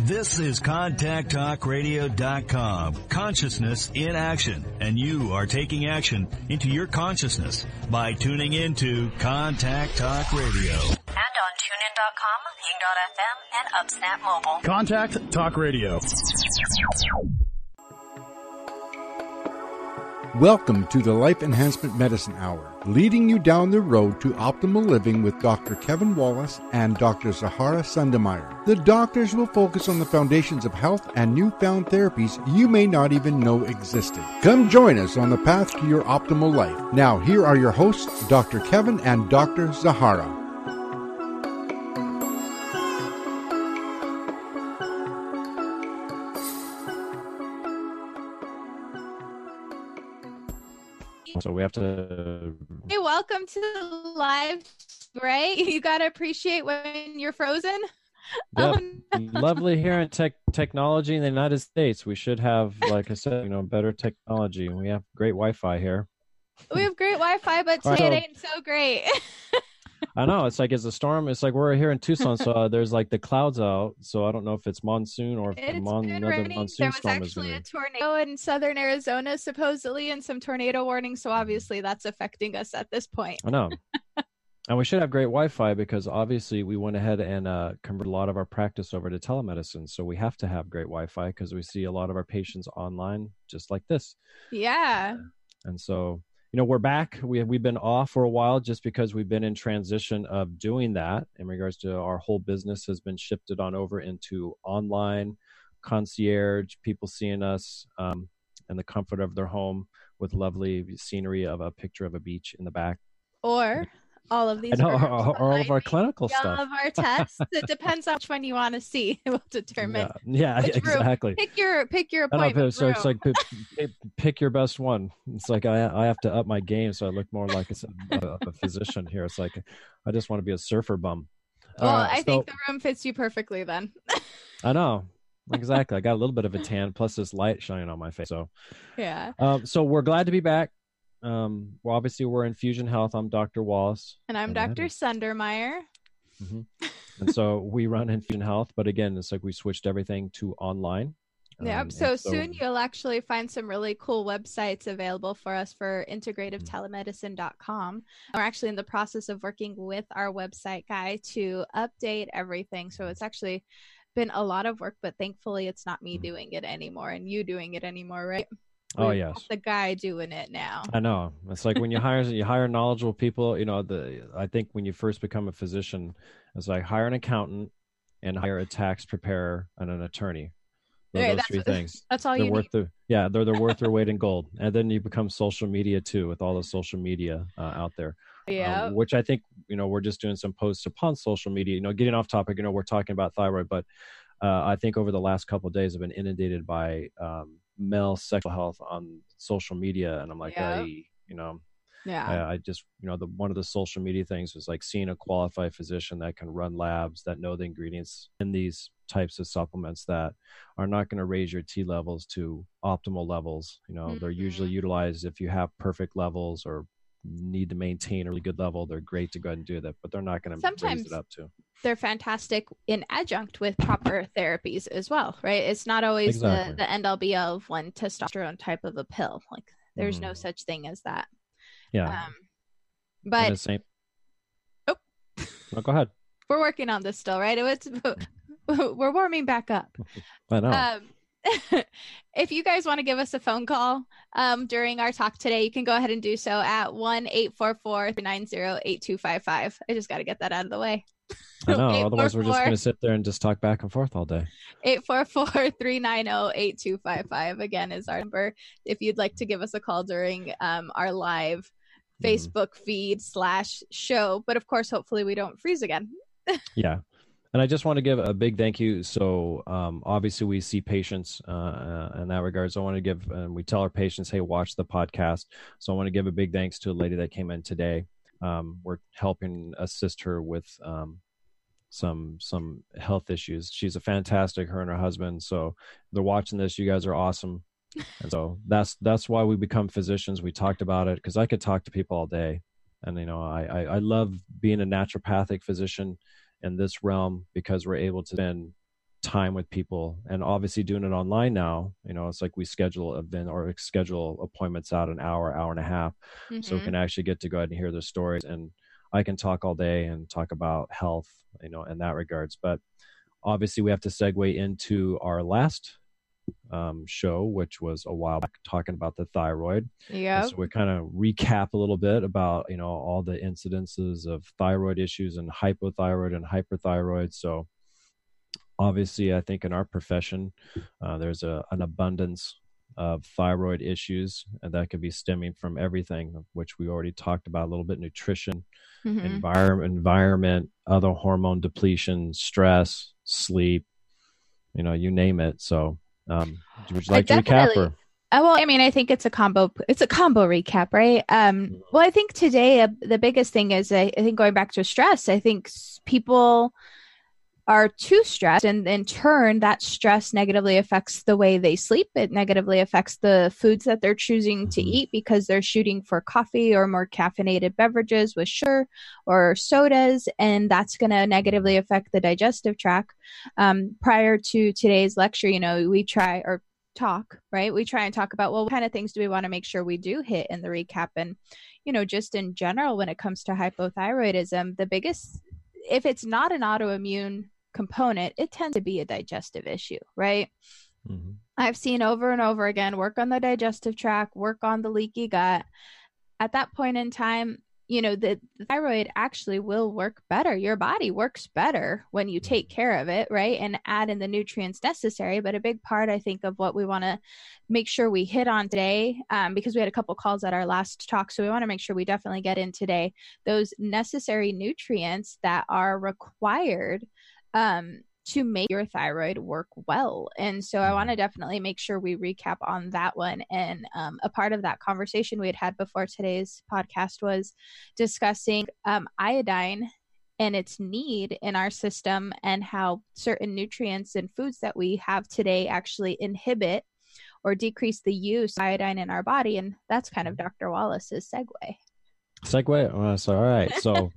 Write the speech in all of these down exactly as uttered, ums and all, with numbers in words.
This is contact talk radio dot com, consciousness in action, and you are taking action into your consciousness by tuning into Contact Talk Radio. And on tune in dot com, Ying dot F M, and UpSnap Mobile. Contact Talk Radio. Welcome to the Life Enhancement Medicine Hour, leading you down the road to optimal living with Doctor Kevin Wallace and Doctor Zahara Sundermeyer. The doctors will focus on the foundations of health and newfound therapies you may not even know existed. Come join us on the path to your optimal life. Now, here are your hosts, Doctor Kevin and Doctor Zahara. So we have to. Hey, welcome to the live, right? You got to appreciate when you're frozen. Yeah, Um, lovely here in tech technology in the United States. We should have, like I said, you know, better technology. We have great Wi-Fi here. we have great Wi-Fi, but All right, today so- it ain't so great. I know it's like it's a storm. It's like we're here in Tucson, so uh, there's like the clouds out. So I don't know if it's monsoon or if It's mon- been another raining. monsoon There was storm is actually going a to. tornado in southern Arizona, supposedly, and some tornado warnings. So obviously, that's affecting us at this point. I know. And we should have great Wi-Fi because obviously we went ahead and uh, converted a lot of our practice over to telemedicine. So we have to have great Wi-Fi because we see a lot of our patients online just like this. Yeah. And so, you know, we're back. We have, we've been off for a while just because we've been in transition of doing that in regards to our whole business has been shifted on over into online concierge, people seeing us um, in the comfort of their home with lovely scenery of a picture of a beach in the back. Or all of these. I know, rooms or, or all of behind our me. clinical All stuff. of our tests. It depends on which one you want to see. It will determine. Yeah, yeah which room. exactly. Pick your pick your I know, appointment. so it's room. like pick, pick- pick your best one. It's like I I have to up my game so I look more like a, a, a physician here. It's like I just want to be a surfer bum. Well, Uh, I so- think the room fits you perfectly then. I know exactly. I got a little bit of a tan plus this light shining on my face. So, Yeah. um, so we're glad to be back. Um, well, obviously we're in Fusion Health. I'm Doctor Wallace, And I'm And I Doctor Sundermeyer. hmm and so we run Infusion Health. But again, it's like we switched everything to online. Yep. Um, So and soon you'll actually find some really cool websites available for us for integrative telemedicine dot com. We're actually in the process of working with our website guy to update everything. So it's actually been a lot of work, but thankfully it's not me Mhm. doing it anymore and you doing it anymore, right? Oh, We've yes. got the guy doing it now. I know. It's like when you hire you hire knowledgeable people, you know, the I think when you first become a physician, it's like hire an accountant and hire a tax preparer and an attorney. Those, Right, those that's- three things. That's all They're you worth need. their yeah, they're they're worth their weight in gold. And then you become social media too with all the social media uh, out there. Yeah. Um, which I think, you know, we're just doing some posts upon social media, you know, getting off topic, you know, we're talking about thyroid, but uh, I think over the last couple of days I've been inundated by um, male sexual health on social media. And I'm like, Yeah. hey, you know, yeah. I, I just, you know, the one of the social media things was like seeing a qualified physician that can run labs that know the ingredients in these types of supplements that are not going to raise your T levels to optimal levels. You know, they're usually Mhm. utilized if you have perfect levels or need to maintain a really good level. They're great to go ahead and do that, but they're not going to raise Sometimes it up to. They're fantastic in adjunct with proper therapies as well, right? It's not always Exactly. the, the end all be all of one testosterone type of a pill. Like there's no Mhm. such thing as that. Yeah. Um, And but the same. Oh. No, go ahead. we're working on this still, right? It was, we're warming back up. I know. Um, if you guys want to give us a phone call um, during our talk today, you can go ahead and do so at one eight four four, three nine zero, eight two five five. I just got to get that out of the way. I know. Otherwise, we're just eight four four going to sit there and just talk back and forth all day. eight four four, three nine zero, eight two five five again is our number if you'd like to give us a call during um, our live Mhm. Facebook feed slash show. But of course, hopefully we don't freeze again. Yeah. And I just want to give a big thank you. So um, obviously we see patients uh, uh, in that regard. So I want to give, and we tell our patients, hey, watch the podcast. So I want to give a big thanks to a lady that came in today. Um, we're helping assist her with um, some some health issues. She's a fantastic, her and her husband. So if they're watching this, you guys are awesome. And so that's that's why we become physicians. We talked about it because I could talk to people all day. And, you know, I, I, I love being a naturopathic physician in this realm because we're able to spend time with people. And obviously doing it online now, you know, it's like we schedule event or schedule appointments out an hour, hour and a half. Mm-hmm. So we can actually get to go ahead and hear their stories. And I can talk all day and talk about health, you know, in that regards. But obviously we have to segue into our last um, show, which was a while back, talking about the thyroid. Yeah. So we kind of recap a little bit about, you know, all the incidences of thyroid issues and hypothyroid and hyperthyroid. So obviously, I think in our profession, uh, there's a, an abundance of thyroid issues, and that could be stemming from everything, which we already talked about a little bit: nutrition, mm-hmm. environment, environment, other hormone depletion, stress, sleep, you know, you name it. So, um, would you like to recap? Or? Uh, well, I mean, I think it's a combo. It's a combo recap, right? Um, well, I think today uh, the biggest thing is, I, I think going back to stress. I think people are too stressed, and in turn that stress negatively affects the way they sleep. It negatively affects the foods that they're choosing to eat, because they're shooting for coffee or more caffeinated beverages with sugar or sodas, and that's going to negatively affect the digestive tract. Um, prior to today's lecture, you know, we try or talk, right? We try and talk about, well, what kind of things do we want to make sure we do hit in the recap? And, you know, just in general, when it comes to hypothyroidism, the biggest, if it's not an autoimmune component, it tends to be a digestive issue, right? Mm-hmm. I've seen over and over again, work on the digestive tract, work on the leaky gut. At that point in time, you know, the, the thyroid actually will work better. Your body works better when you take care of it, right? And add in the nutrients necessary. But a big part, I think, of what we want to make sure we hit on today, um, because we had a couple calls at our last talk, so we want to make sure we definitely get in today, those necessary nutrients that are required um, to make your thyroid work well. And so I want to definitely make sure we recap on that one. And um, a part of that conversation we had had before today's podcast was discussing um, iodine and its need in our system, and how certain nutrients and foods that we have today actually inhibit or decrease the use of iodine in our body. And that's kind of Doctor Wallace's segue. Segue? Oh, that's all right. So...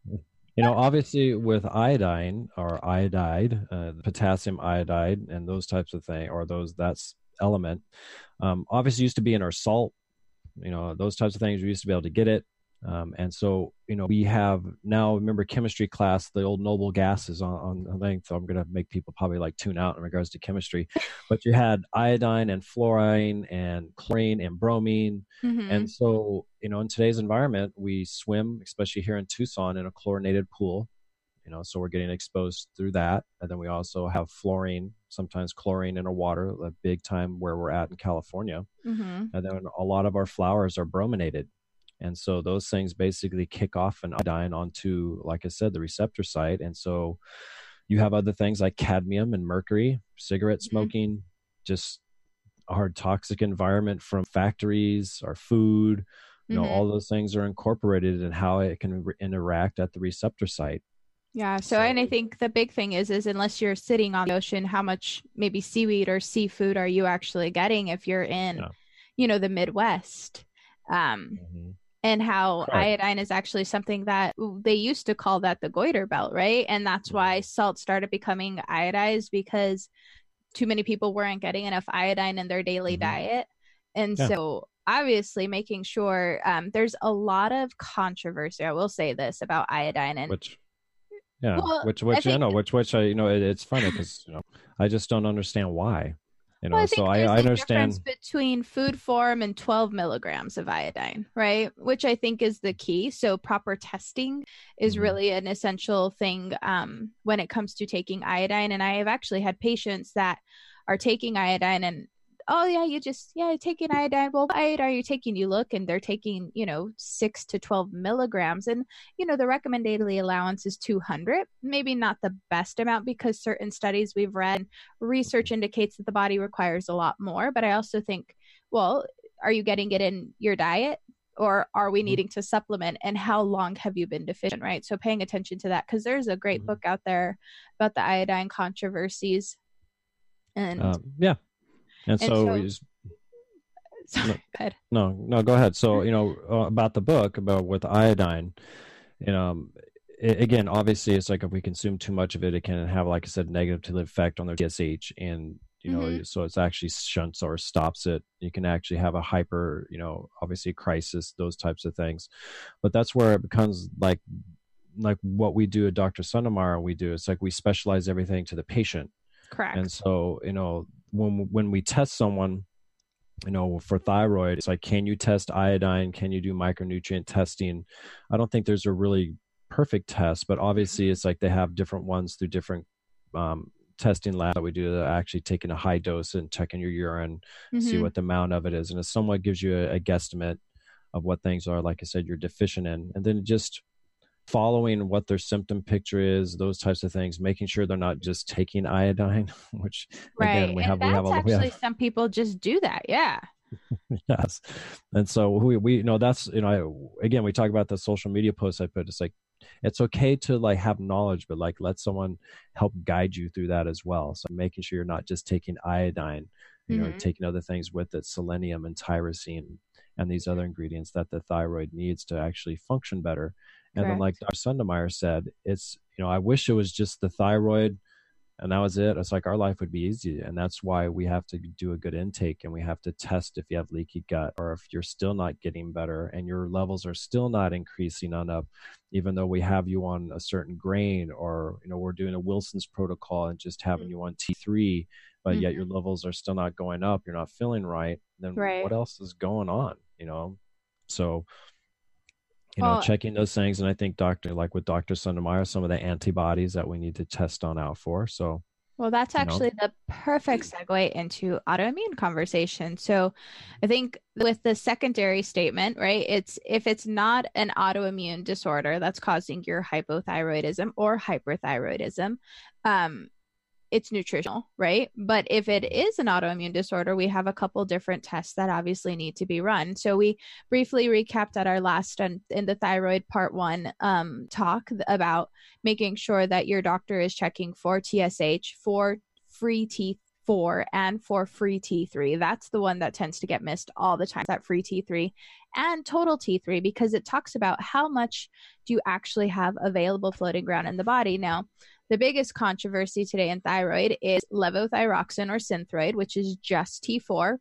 You know, obviously with iodine or iodide, uh, potassium iodide and those types of things, or those, that's element, um, obviously used to be in our salt, you know, those types of things, we used to be able to get it. Um, and so, you know, we have now, remember chemistry class, the old noble gases on, on length. So I'm going to make people probably like tune out in regards to chemistry, but you had iodine and fluorine and chlorine and bromine. Mm-hmm. And so, you know, in today's environment, we swim, especially here in Tucson, in a chlorinated pool, you know, so we're getting exposed through that. And then we also have fluorine, sometimes chlorine in our water, a big time where we're at in California. Mm-hmm. And then a lot of our flowers are brominated. And so those things basically kick off an iodine onto, like I said, the receptor site. And so you have other things like cadmium and mercury, cigarette smoking, mm-hmm. just our toxic environment from factories, our food, you know, mm-hmm. all those things are incorporated in how it can re- interact at the receptor site. Yeah. So, so, and I think the big thing is, is unless you're sitting on the ocean, how much maybe seaweed or seafood are you actually getting if you're in, yeah. you know, the Midwest? Um, mm-hmm. And how Correct. Iodine is actually something that they used to call that the goiter belt, right? And that's why salt started becoming iodized, because too many people weren't getting enough iodine in their daily mm-hmm. diet. And yeah. so obviously making sure um, there's a lot of controversy, I will say this, about iodine. And which, yeah, well, which, which, I think, you know, which, which, I, you know, it, it's funny because, you know, I just don't understand why. You know, well, I so I, I understand difference between food form and twelve milligrams of iodine, right? Which I think is the key. So proper testing is mm-hmm. really an essential thing um, when it comes to taking iodine. And I have actually had patients that are taking iodine and, oh yeah, you just, yeah, taking iodine. Well, what iodine are you taking? You look and they're taking, you know, six to twelve milligrams. And, you know, the recommended daily allowance is two hundred, maybe not the best amount, because certain studies we've read, research indicates that the body requires a lot more. But I also think, well, are you getting it in your diet, or are we needing to supplement, and how long have you been deficient, right? So paying attention to that, because there's a great book out there about the iodine controversies. And um, yeah. And, and so, so we just, sorry, no, go ahead. no, no, go ahead. So, you know, uh, about the book about with iodine, you know, a- again, obviously, it's like if we consume too much of it, it can have, like I said, negative effect on the T S H, and you know, Mm-hmm. so it's actually shunts or stops it. You can actually have a hyper, you know, obviously crisis, those types of things. But that's where it becomes like like what we do at Doctor Sundermeyer. We do it's like we specialize everything to the patient, Correct. and so you know when when we test someone, you know, for thyroid, it's like, can you test iodine? Can you do micronutrient testing? I don't think there's a really perfect test, but obviously it's like they have different ones through different um, testing labs that we do that are actually taking a high dose and checking your urine, Mm-hmm. see what the amount of it is. And it somewhat gives you a, a guesstimate of what things are, like I said, you're deficient in. And then just following what their symptom picture is, those types of things, making sure they're not just taking iodine, which Right. again, we and have, that's we have, a, we actually have, some people just do that. Yeah. yes. And so we, we, you know, that's, you know, I, again, we talk about the social media posts I put, it's like, it's okay to like have knowledge, but like let someone help guide you through that as well. So making sure you're not just taking iodine, you know, Mm-hmm. taking other things with it, selenium and tyrosine and these other ingredients that the thyroid needs to actually function better. And Correct. then like Doctor Sundermeyer said, it's, you know, I wish it was just the thyroid and that was it. It's like our life would be easy. And that's why we have to do a good intake and we have to test if you have leaky gut or if you're still not getting better and your levels are still not increasing enough, even though we have you on a certain grain or, you know, we're doing a Wilson's protocol and just having you on T three, but Mm-hmm. yet your levels are still not going up. You're not feeling right. Then Right. what else is going on? You know? So, you know, Well, checking those things. And I think Doctor, like with Doctor Sundermeyer, some of the antibodies that we need to test on out for. So, Well, that's you know. actually the perfect segue into autoimmune conversation. So I think with the secondary statement, right, it's if it's not an autoimmune disorder that's causing your hypothyroidism or hyperthyroidism, um, it's nutritional, right? But if it is an autoimmune disorder, we have a couple different tests that obviously need to be run. So we briefly recapped at our last in, in the thyroid part one um, talk about making sure that your doctor is checking for T S H, for free T four, and for free T three. That's the one that tends to get missed all the time, that free T three and total T three, because it talks about how much do you actually have available floating around in the body. Now, the biggest controversy today in thyroid is levothyroxine or Synthroid, which is just T four,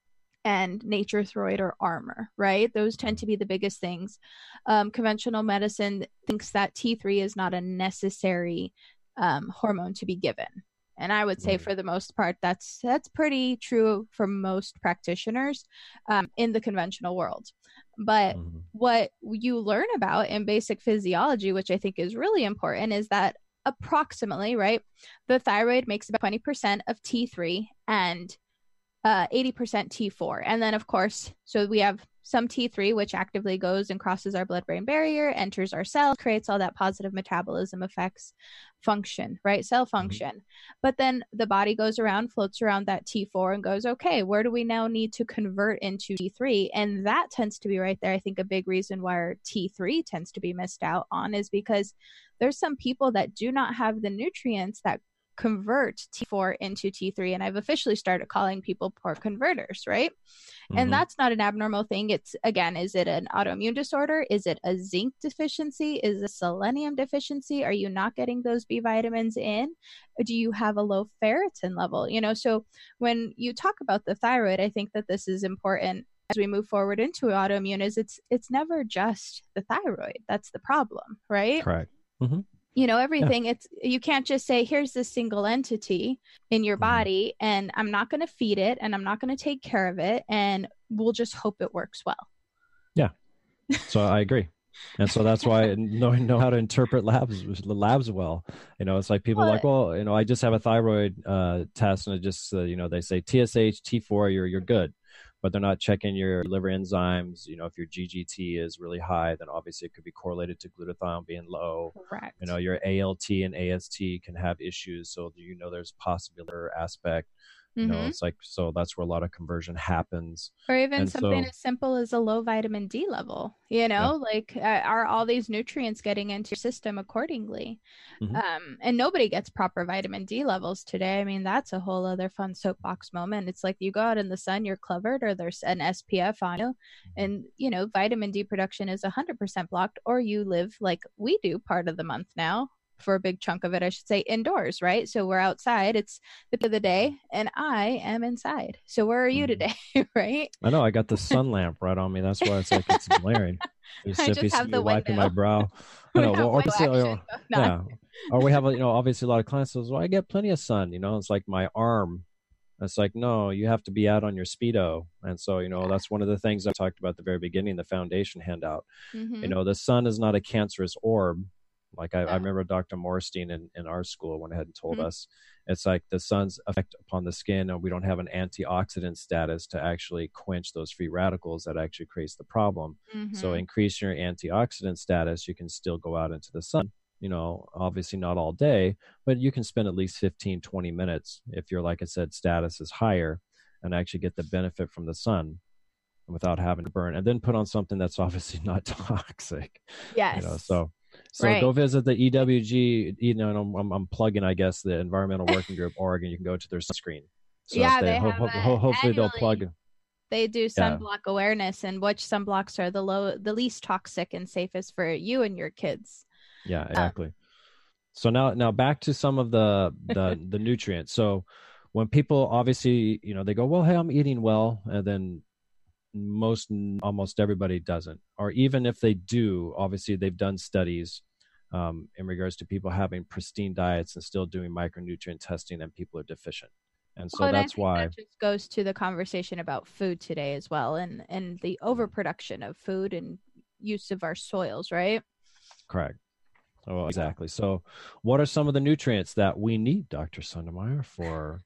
and Nature-Throid or Armour, right? Those tend to be the biggest things. Um, conventional medicine thinks that T three is not a necessary um, hormone to be given. And I would say for the most part, that's that's pretty true for most practitioners um, in the conventional world. But Mm-hmm. what you learn about in basic physiology, which I think is really important, is that approximately, right, the thyroid makes about twenty percent of T three and uh, eighty percent T four. And then, of course, so we have some T three, which actively goes and crosses our blood-brain barrier, enters our cells, creates all that positive metabolism effects, function, right? Cell function. Mm-hmm. But then the body goes around, floats around that T four and goes, okay, where do we now need to convert into T three? And that tends to be right there. I think a big reason why our T three tends to be missed out on is because there's some people that do not have the nutrients that convert T four into T three. And I've officially started calling people poor converters, right? Mm-hmm. And that's not an abnormal thing. It's, again, is it an autoimmune disorder? Is it a zinc deficiency? Is it a selenium deficiency? Are you not getting those B vitamins in? Do you have a low ferritin level? You know, so when you talk about the thyroid, I think that this is important as we move forward into autoimmune, is it's it's never just the thyroid. That's the problem, right? Correct. Mm-hmm. You know, everything, yeah. It's, you can't just say, here's this single entity in your body mm-hmm. and I'm not going to feed it and I'm not going to take care of it and we'll just hope it works well. Yeah. So I agree. And so that's why knowing know how to interpret labs labs well, you know, it's like people well, are like, well, you know, I just have a thyroid uh, test and it just, uh, you know, they say T S H, T four, you're you're good. But they're not checking your liver enzymes. You know, if your G G T is really high, then obviously it could be correlated to glutathione being low. Correct. You know, your A L T and A S T can have issues. So, you know, there's possibility aspect. You know, Mhm. it's like, so that's where a lot of conversion happens. Or even And something so, as simple as a low vitamin D level, you yeah. know, like uh, are all these nutrients getting into your system accordingly? Mhm. Um, and nobody gets proper vitamin D levels today. I mean, that's a whole other fun soapbox moment. It's like you go out in the sun, you're covered, or there's an S P F on you. And, you know, vitamin D production is one hundred percent blocked, or you live like we do part of the month now, for a big chunk of it, I should say, indoors, right? So we're outside. It's the end of the day, and I am inside. So where are you Mhm. today, right? I know I got the sun lamp right on me. That's why it's like it's glaring. You I see, if you just see have me the wiping my window. brow. I We know. have Well, window obviously, action you know, going on. yeah. Or we have, a- you know, obviously a lot of clients says, well, I get plenty of sun. You know, it's like my arm. It's like, no, you have to be out on your Speedo. And so, you know, Yeah. that's one of the things I talked about at the very beginning, the foundation handout. You Mm-hmm. know, the sun is not a cancerous orb. Like I, I No. remember Doctor Morstein in, in our school went ahead and told Mhm. us, it's like the sun's effect upon the skin, and we don't have an antioxidant status to actually quench those free radicals that actually creates the problem. So Mhm. increase your antioxidant status, you can still go out into the sun. You know, obviously not all day, but you can spend at least fifteen, twenty minutes if your, like I said, status is higher, and actually get the benefit from the sun without having to burn, and then put on something that's obviously not toxic. Yes. You know, so so Right. go visit the E W G. You know, and I'm, I'm, I'm plugging, I guess, the Environmental Working Group Oregon. You can go to their sunscreen. So Yeah, if they, they ho- have ho- a ho- hopefully they'll annually plug. they do Yeah, sunblock awareness and which sunblocks are the low the least toxic and safest for you and your kids. yeah, Um, exactly. So now, now back to some of the the the nutrients. So when people obviously, you know, they go, well, hey, I'm eating well, and then most almost everybody doesn't, or even if they do, obviously they've done studies um, in regards to people having pristine diets and still doing micronutrient testing, and people are deficient. And so well, and I that's think why, that just goes to the conversation about food today as well, and and the overproduction of food and use of our soils, right? correct. Oh, exactly. So what are some of the nutrients that we need, Doctor Sundermeyer, for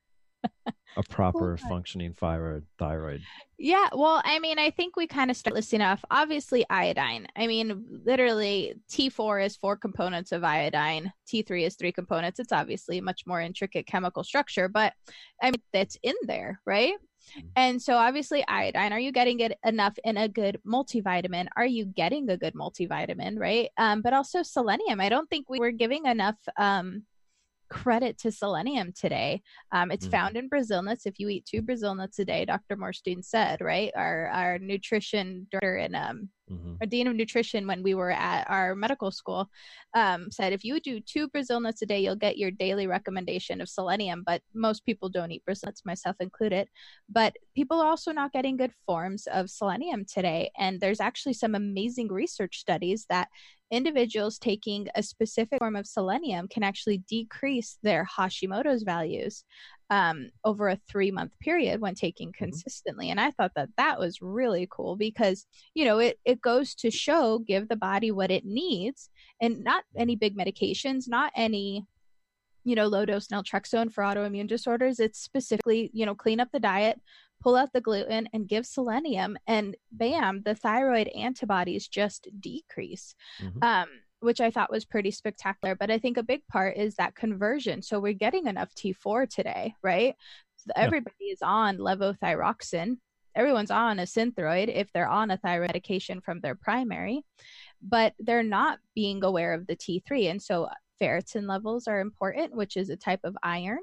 a proper Well, functioning thyroid? Thyroid. Yeah, well, I mean, I think we kind of start listing off. Obviously, iodine. I mean, literally, T four is four components of iodine. T three is three components. It's obviously a much more intricate chemical structure, but I mean, that's in there, right? And so, obviously, iodine. Are you getting it enough in a good multivitamin? Are you getting a good multivitamin, right? Um, but also selenium. I don't think we were giving enough um, credit to selenium today. Um, it's Mhm. found in Brazil nuts. If you eat two Brazil nuts a day, Doctor Morstein said, right? Our our nutrition director and um, Mhm. our dean of nutrition when we were at our medical school um, said, if you do two Brazil nuts a day, you'll get your daily recommendation of selenium. But most people don't eat Brazil nuts, myself included. But people are also not getting good forms of selenium today. And there's actually some amazing research studies that individuals taking a specific form of selenium can actually decrease their Hashimoto's values um, over a three month period when taking consistently. And I thought that that was really cool because, you know, it, it goes to show, give the body what it needs, and not any big medications, not any, you know, low dose naltrexone for autoimmune disorders. It's specifically, you know, clean up the diet, pull out the gluten, and give selenium, and bam, the thyroid antibodies just decrease, Mhm. um, which I thought was pretty spectacular. But I think a big part is that conversion. So we're getting enough T four today, right? So Yeah. everybody is on levothyroxine. Everyone's on a Synthroid if they're on a thyroid medication from their primary, but they're not being aware of the T three. And so ferritin levels are important, which is a type of iron.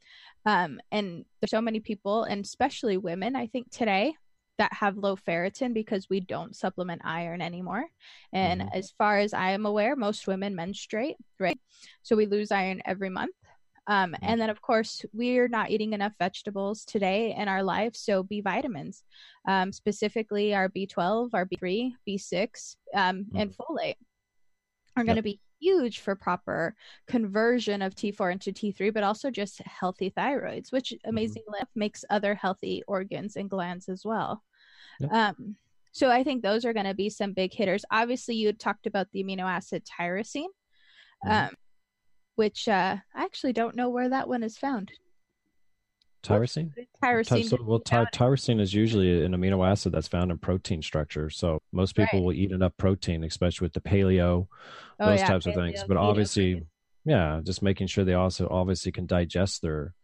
Um, and there's so many people, and especially women, I think today, that have low ferritin because we don't supplement iron anymore. And Mhm. as far as I am aware, most women menstruate, right? So we lose iron every month. Um, and then, of course, we're not eating enough vegetables today in our life. So B vitamins, um, specifically our B twelve, our B three, B six, um, and folate are going to Yep. be huge for proper conversion of T four into T three, but also just healthy thyroids, which amazingly enough makes other healthy organs and glands as well. Yep. Um, so I think those are going to be some big hitters. Obviously, you had talked about the amino acid tyrosine, Mhm. um, which uh, I actually don't know where that one is found. Tyrosine? Ty- Tyrosine. so, well, ty- tyrosine is usually an amino acid that's found in protein structure. So most people Right. will eat enough protein, especially with the paleo, Oh, those yeah, types of things. paleo, But keto, obviously, please. yeah, just making sure they also obviously can digest their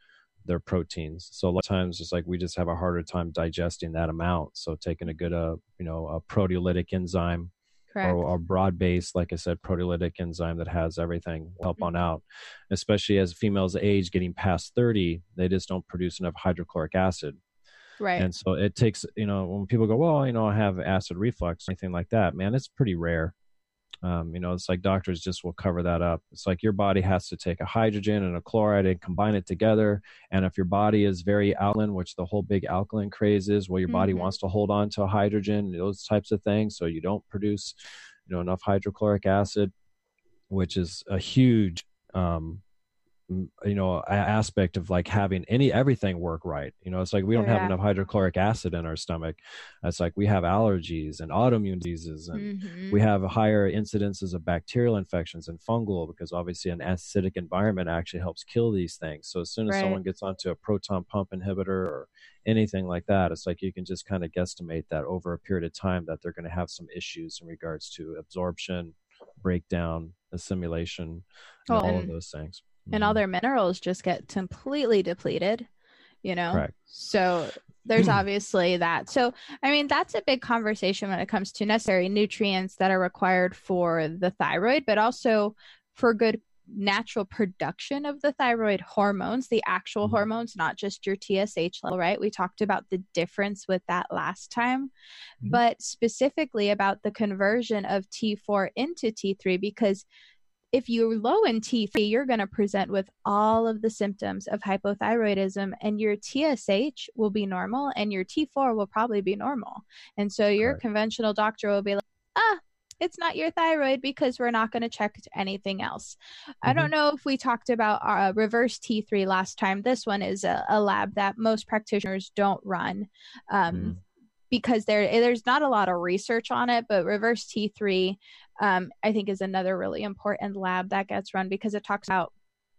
their proteins. So a lot of times it's like we just have a harder time digesting that amount. So taking a good, uh, you know, a proteolytic enzyme Correct. or a broad-based, like I said, proteolytic enzyme that has everything will help on out. Especially as females age, getting past thirty, they just don't produce enough hydrochloric acid. Right. And so it takes, you know, when people go, well, you know, I have acid reflux, anything like that, man, it's pretty rare. Um, you know, it's like doctors just will cover that up. It's like your body has to take a hydrogen and a chloride and combine it together. And if your body is very alkaline, which the whole big alkaline craze is, well, your body Mhm. wants to hold on to a hydrogen, those types of things. So you don't produce, you know, enough hydrochloric acid, which is a huge, um, m- you know, a- aspect of like having any, everything work right. You know, it's like we don't Oh, have yeah. enough hydrochloric acid in our stomach. It's like we have allergies and autoimmune diseases, and Mhm. we have higher incidences of bacterial infections and fungal, because obviously an acidic environment actually helps kill these things. So as soon as Right. someone gets onto a proton pump inhibitor or anything like that, it's like you can just kind of guesstimate that over a period of time that they're going to have some issues in regards to absorption, breakdown, assimilation, and Oh, all of and- those things. and all Mhm. their minerals just get completely depleted, you know? Correct. So there's obviously that. So, I mean, that's a big conversation when it comes to necessary nutrients that are required for the thyroid, but also for good natural production of the thyroid hormones, the actual Mhm. hormones, not just your T S H level, right? We talked about the difference with that last time, Mhm. but specifically about the conversion of T four into T three, because if you're low in T three, you're going to present with all of the symptoms of hypothyroidism, and your T S H will be normal and your T four will probably be normal. And so your Correct. conventional doctor will be like, ah, it's not your thyroid because we're not going to check anything else. I don't know if we talked about uh, reverse T three last time. This one is a, a lab that most practitioners don't run. Um, Mhm. because there there's not a lot of research on it, but reverse T three, um, I think, is another really important lab that gets run, because it talks about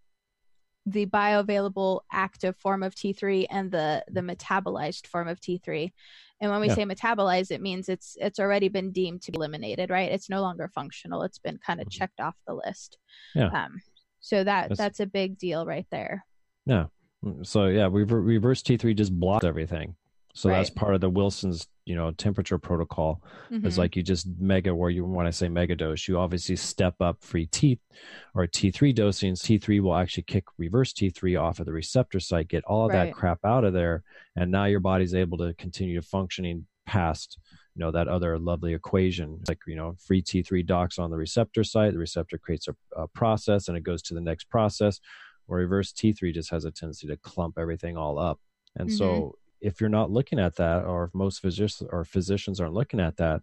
the bioavailable active form of T three and the the metabolized form of T three. And when we Yeah. say metabolized, it means it's it's already been deemed to be eliminated, right? It's no longer functional. It's been kind of Mhm. checked off the list. Yeah. Um, so that That's- that's a big deal right there. Yeah. So yeah, rever- reverse T three just blocks everything. So that's Right. part of the Wilson's, you know, temperature protocol. It's Mhm. like you just mega, where you want to say mega dose, you obviously step up free T or T three dosing. T three will actually kick reverse T three off of the receptor site, get all of Right. that crap out of there, and now your body's able to continue functioning past, you know, that other lovely equation. It's like, you know, free T three docks on the receptor site, the receptor creates a, a process and it goes to the next process, where reverse T three just has a tendency to clump everything all up. And Mhm. so if you're not looking at that, or if most physicians or physicians aren't looking at that,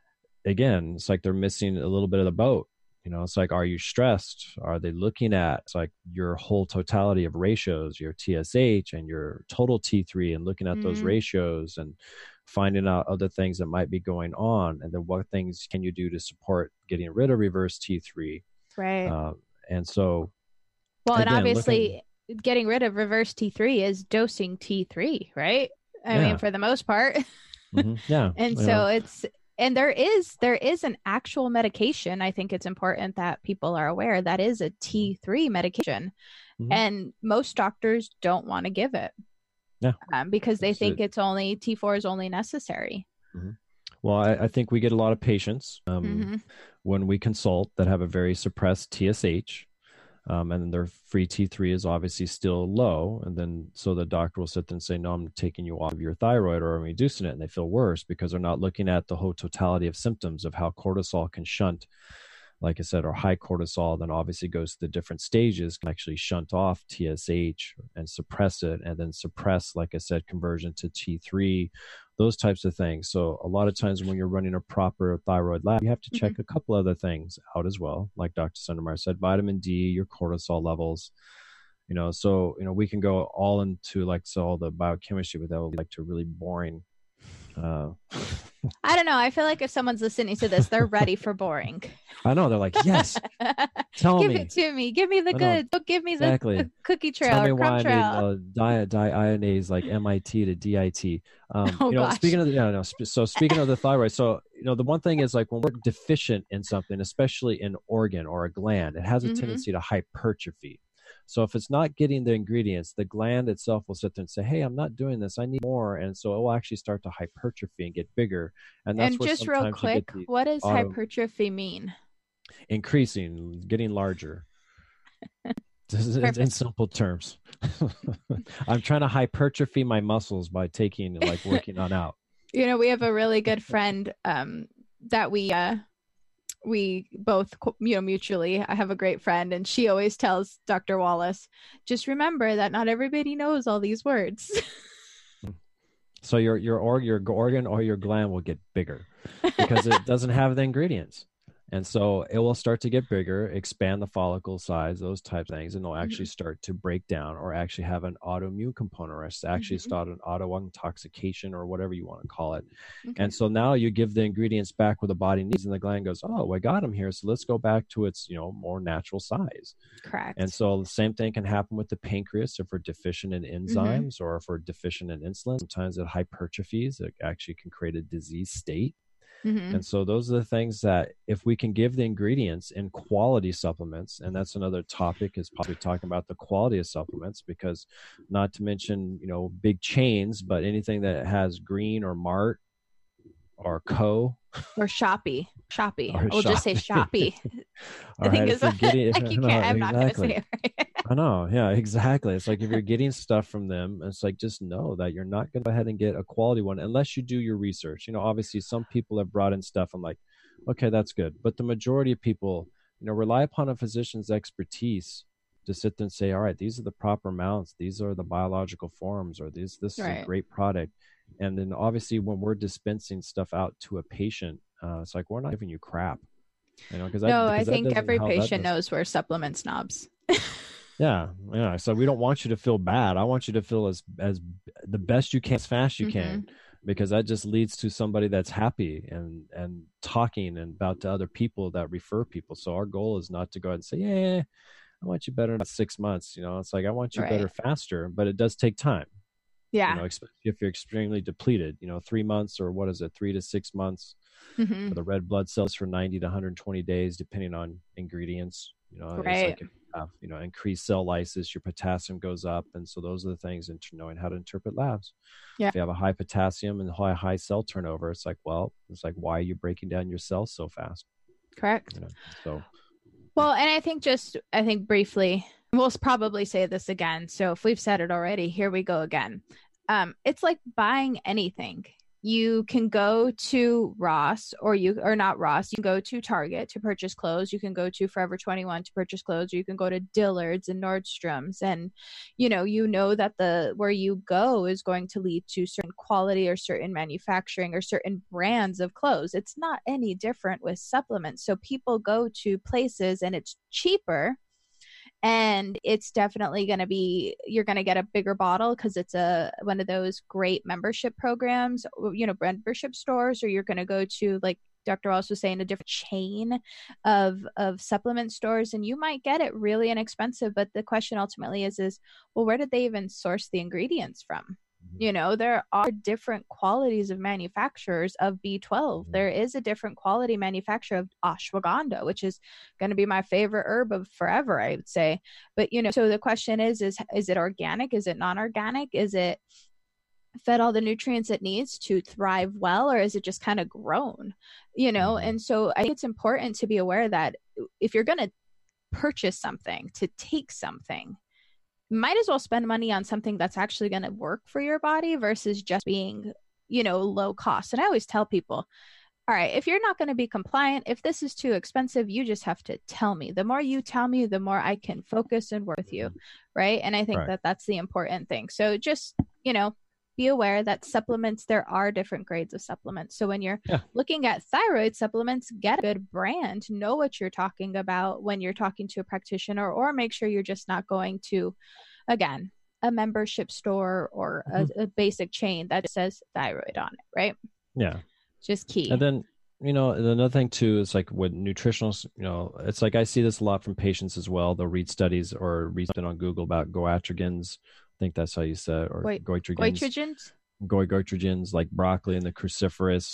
again, it's like they're missing a little bit of the boat. You know, it's like, are you stressed? Are they looking at, it's like your whole totality of ratios, your T S H and your total T three, and looking at those Mhm. ratios and finding out other things that might be going on. And then what things can you do to support getting rid of reverse T three? Right. Um, and so, Well, and again, obviously getting rid of reverse T three is dosing T three, right? I Yeah. mean, for the most part. mhm, yeah. And you so know, it's, and there is, there is an actual medication. I think it's important that people are aware that is a T three medication. Mhm. And most doctors don't want to give it. Yeah. Um, because they It's think a- it's only, T four is only necessary. well, I, I think we get a lot of patients um, Mhm. when we consult that have a very suppressed T S H. Um, and then their free T three is obviously still low. And then so the doctor will sit there and say, no, I'm taking you off of your thyroid or I'm reducing it. And they feel worse because they're not looking at the whole totality of symptoms of how cortisol can shunt, like I said, or high cortisol then obviously goes to the different stages, can actually shunt off T S H and suppress it, and then suppress, like I said, conversion to T three, those types of things. So a lot of times when you're running a proper thyroid lab, you have to check a couple other things out as well. Like Doctor Sundermeyer said, vitamin D, your cortisol levels, you know, so, you know, we can go all into like, so all the biochemistry, but that would be like to really boring. Uh, I don't know. I feel like if someone's listening to this, they're ready for boring. I know, they're like, yes, tell Give me. it to me. Give me the I know. goods. Don't give me the, Exactly. the cookie trail Tell me or why crumb I trail. made uh, di- diionase like M I T to D I T. Um, Oh, you know, gosh. speaking of the, no, no, sp- so speaking of the thyroid, so, you know, the one thing is like when we're deficient in something, especially an organ or a gland, it has a Mhm. tendency to hypertrophy. So if it's not getting the ingredients, the gland itself will sit there and say, hey, I'm not doing this, I need more. And so it will actually start to hypertrophy and get bigger. And that's And where just real sometimes you get quick, the what does auto- hypertrophy mean? increasing, getting larger. in, in simple terms. I'm trying to hypertrophy my muscles by taking, like, working on out. You know, we have a really good friend um, that we uh, we both, you know, mutually. I have a great friend, and she always tells Doctor Wallace, just remember that not everybody knows all these words. So your your org, your organ or your gland will get bigger because it doesn't have the ingredients. And so it will start to get bigger, expand the follicle size, those type of things, and it'll actually mm-hmm. start to break down or actually have an autoimmune component or actually mm-hmm. start an auto intoxication or whatever you want to call it. Okay. And so now you give the ingredients back what the body needs, and the gland goes, oh, I got them here. So let's go back to its, you know, more natural size. Correct. And so the same thing can happen with the pancreas if we're deficient in enzymes mm-hmm. or if we're deficient in insulin. Sometimes it hypertrophies. It actually can create a disease state. Mm-hmm. And so those are the things that if we can give the ingredients in quality supplements, and that's another topic is possibly talking about the quality of supplements, because not to mention, you know, big chains, but anything that has Green or Mart or Co. Or Shopee. Shopee. Or we'll Shopee. just say Shopee. I think is getting, like you no, can't, I'm exactly. not going to say it right. I know. Yeah, exactly. It's like if you're getting stuff from them, it's like just know that you're not going to go ahead and get a quality one unless you do your research. You know, obviously some people have brought in stuff. I'm like, okay, that's good. But the majority of people, you know, rely upon a physician's expertise to sit there and say, all right, these are the proper amounts. These are the biological forms, or this, this right. is a great product. And then obviously when we're dispensing stuff out to a patient, uh, it's like, we're not giving you crap. You know, because no, I, I think every patient knows we're supplement snobs. Yeah, yeah. So we don't want you to feel bad. I want you to feel as as the best you can, as fast you mm-hmm. can, because that just leads to somebody that's happy and and talking and about to other people that refer people. So our goal is not to go ahead and say, yeah, I want you better in six months. You know, it's like I want you right. better faster, but it does take time. Yeah. You know, especially if you're extremely depleted. You know, three months or what is it, three to six months mm-hmm. for the red blood cells for ninety to one hundred twenty days, depending on ingredients. You know, right. it's like have, you know, increased cell lysis, your potassium goes up. And so those are the things in knowing how to interpret labs. Yeah. If you have a high potassium and high, high cell turnover, it's like, well, it's like, why are you breaking down your cells so fast? Correct. You know, so. Well, and I think just, I think briefly, we'll probably say this again. So if we've said it already, here we go again. Um, it's like buying anything. You can go to Ross or you or not Ross. You can go to Target to purchase clothes. You can go to Forever twenty-one to purchase clothes. Or you can go to Dillard's and Nordstrom's. And, you know, you know that the where you go is going to lead to certain quality or certain manufacturing or certain brands of clothes. It's not any different with supplements. So people go to places and it's cheaper. And it's definitely going to be, you're going to get a bigger bottle because it's a one of those great membership programs, you know, membership stores, or you're going to go to, like Doctor Wallace was saying, a different chain of of supplement stores, and you might get it really inexpensive. But the question ultimately is, is well, where did they even source the ingredients from? You know, there are different qualities of manufacturers of B twelve. There is a different quality manufacturer of ashwagandha, which is going to be my favorite herb of forever, I would say. But, you know, so the question is, is, is it organic? Is it non-organic? Is it fed all the nutrients it needs to thrive well? Or is it just kind of grown, you know? And so I think it's important to be aware that if you're going to purchase something, to take something, might as well spend money on something that's actually going to work for your body versus just being, you know, low cost. And I always tell people, all right, if you're not going to be compliant, if this is too expensive, you just have to tell me. The more you tell me, the more I can focus and work with you. Right. And I think right. that that's the important thing. So just, you know, be aware that supplements, there are different grades of supplements. So when you're yeah. looking at thyroid supplements, get a good brand, know what you're talking about when you're talking to a practitioner, or make sure you're just not going to, again, a membership store or mm-hmm. a, a basic chain that says thyroid on it, right? Yeah. Just key. And then, you know, another thing too is like with nutritionals, you know, it's like I see this a lot from patients as well. They'll read studies or read something on Google about goitrogens. I think that's how you say it, or Wait, goitrogens. Goitrogens? Goitrogens, like broccoli and the cruciferous.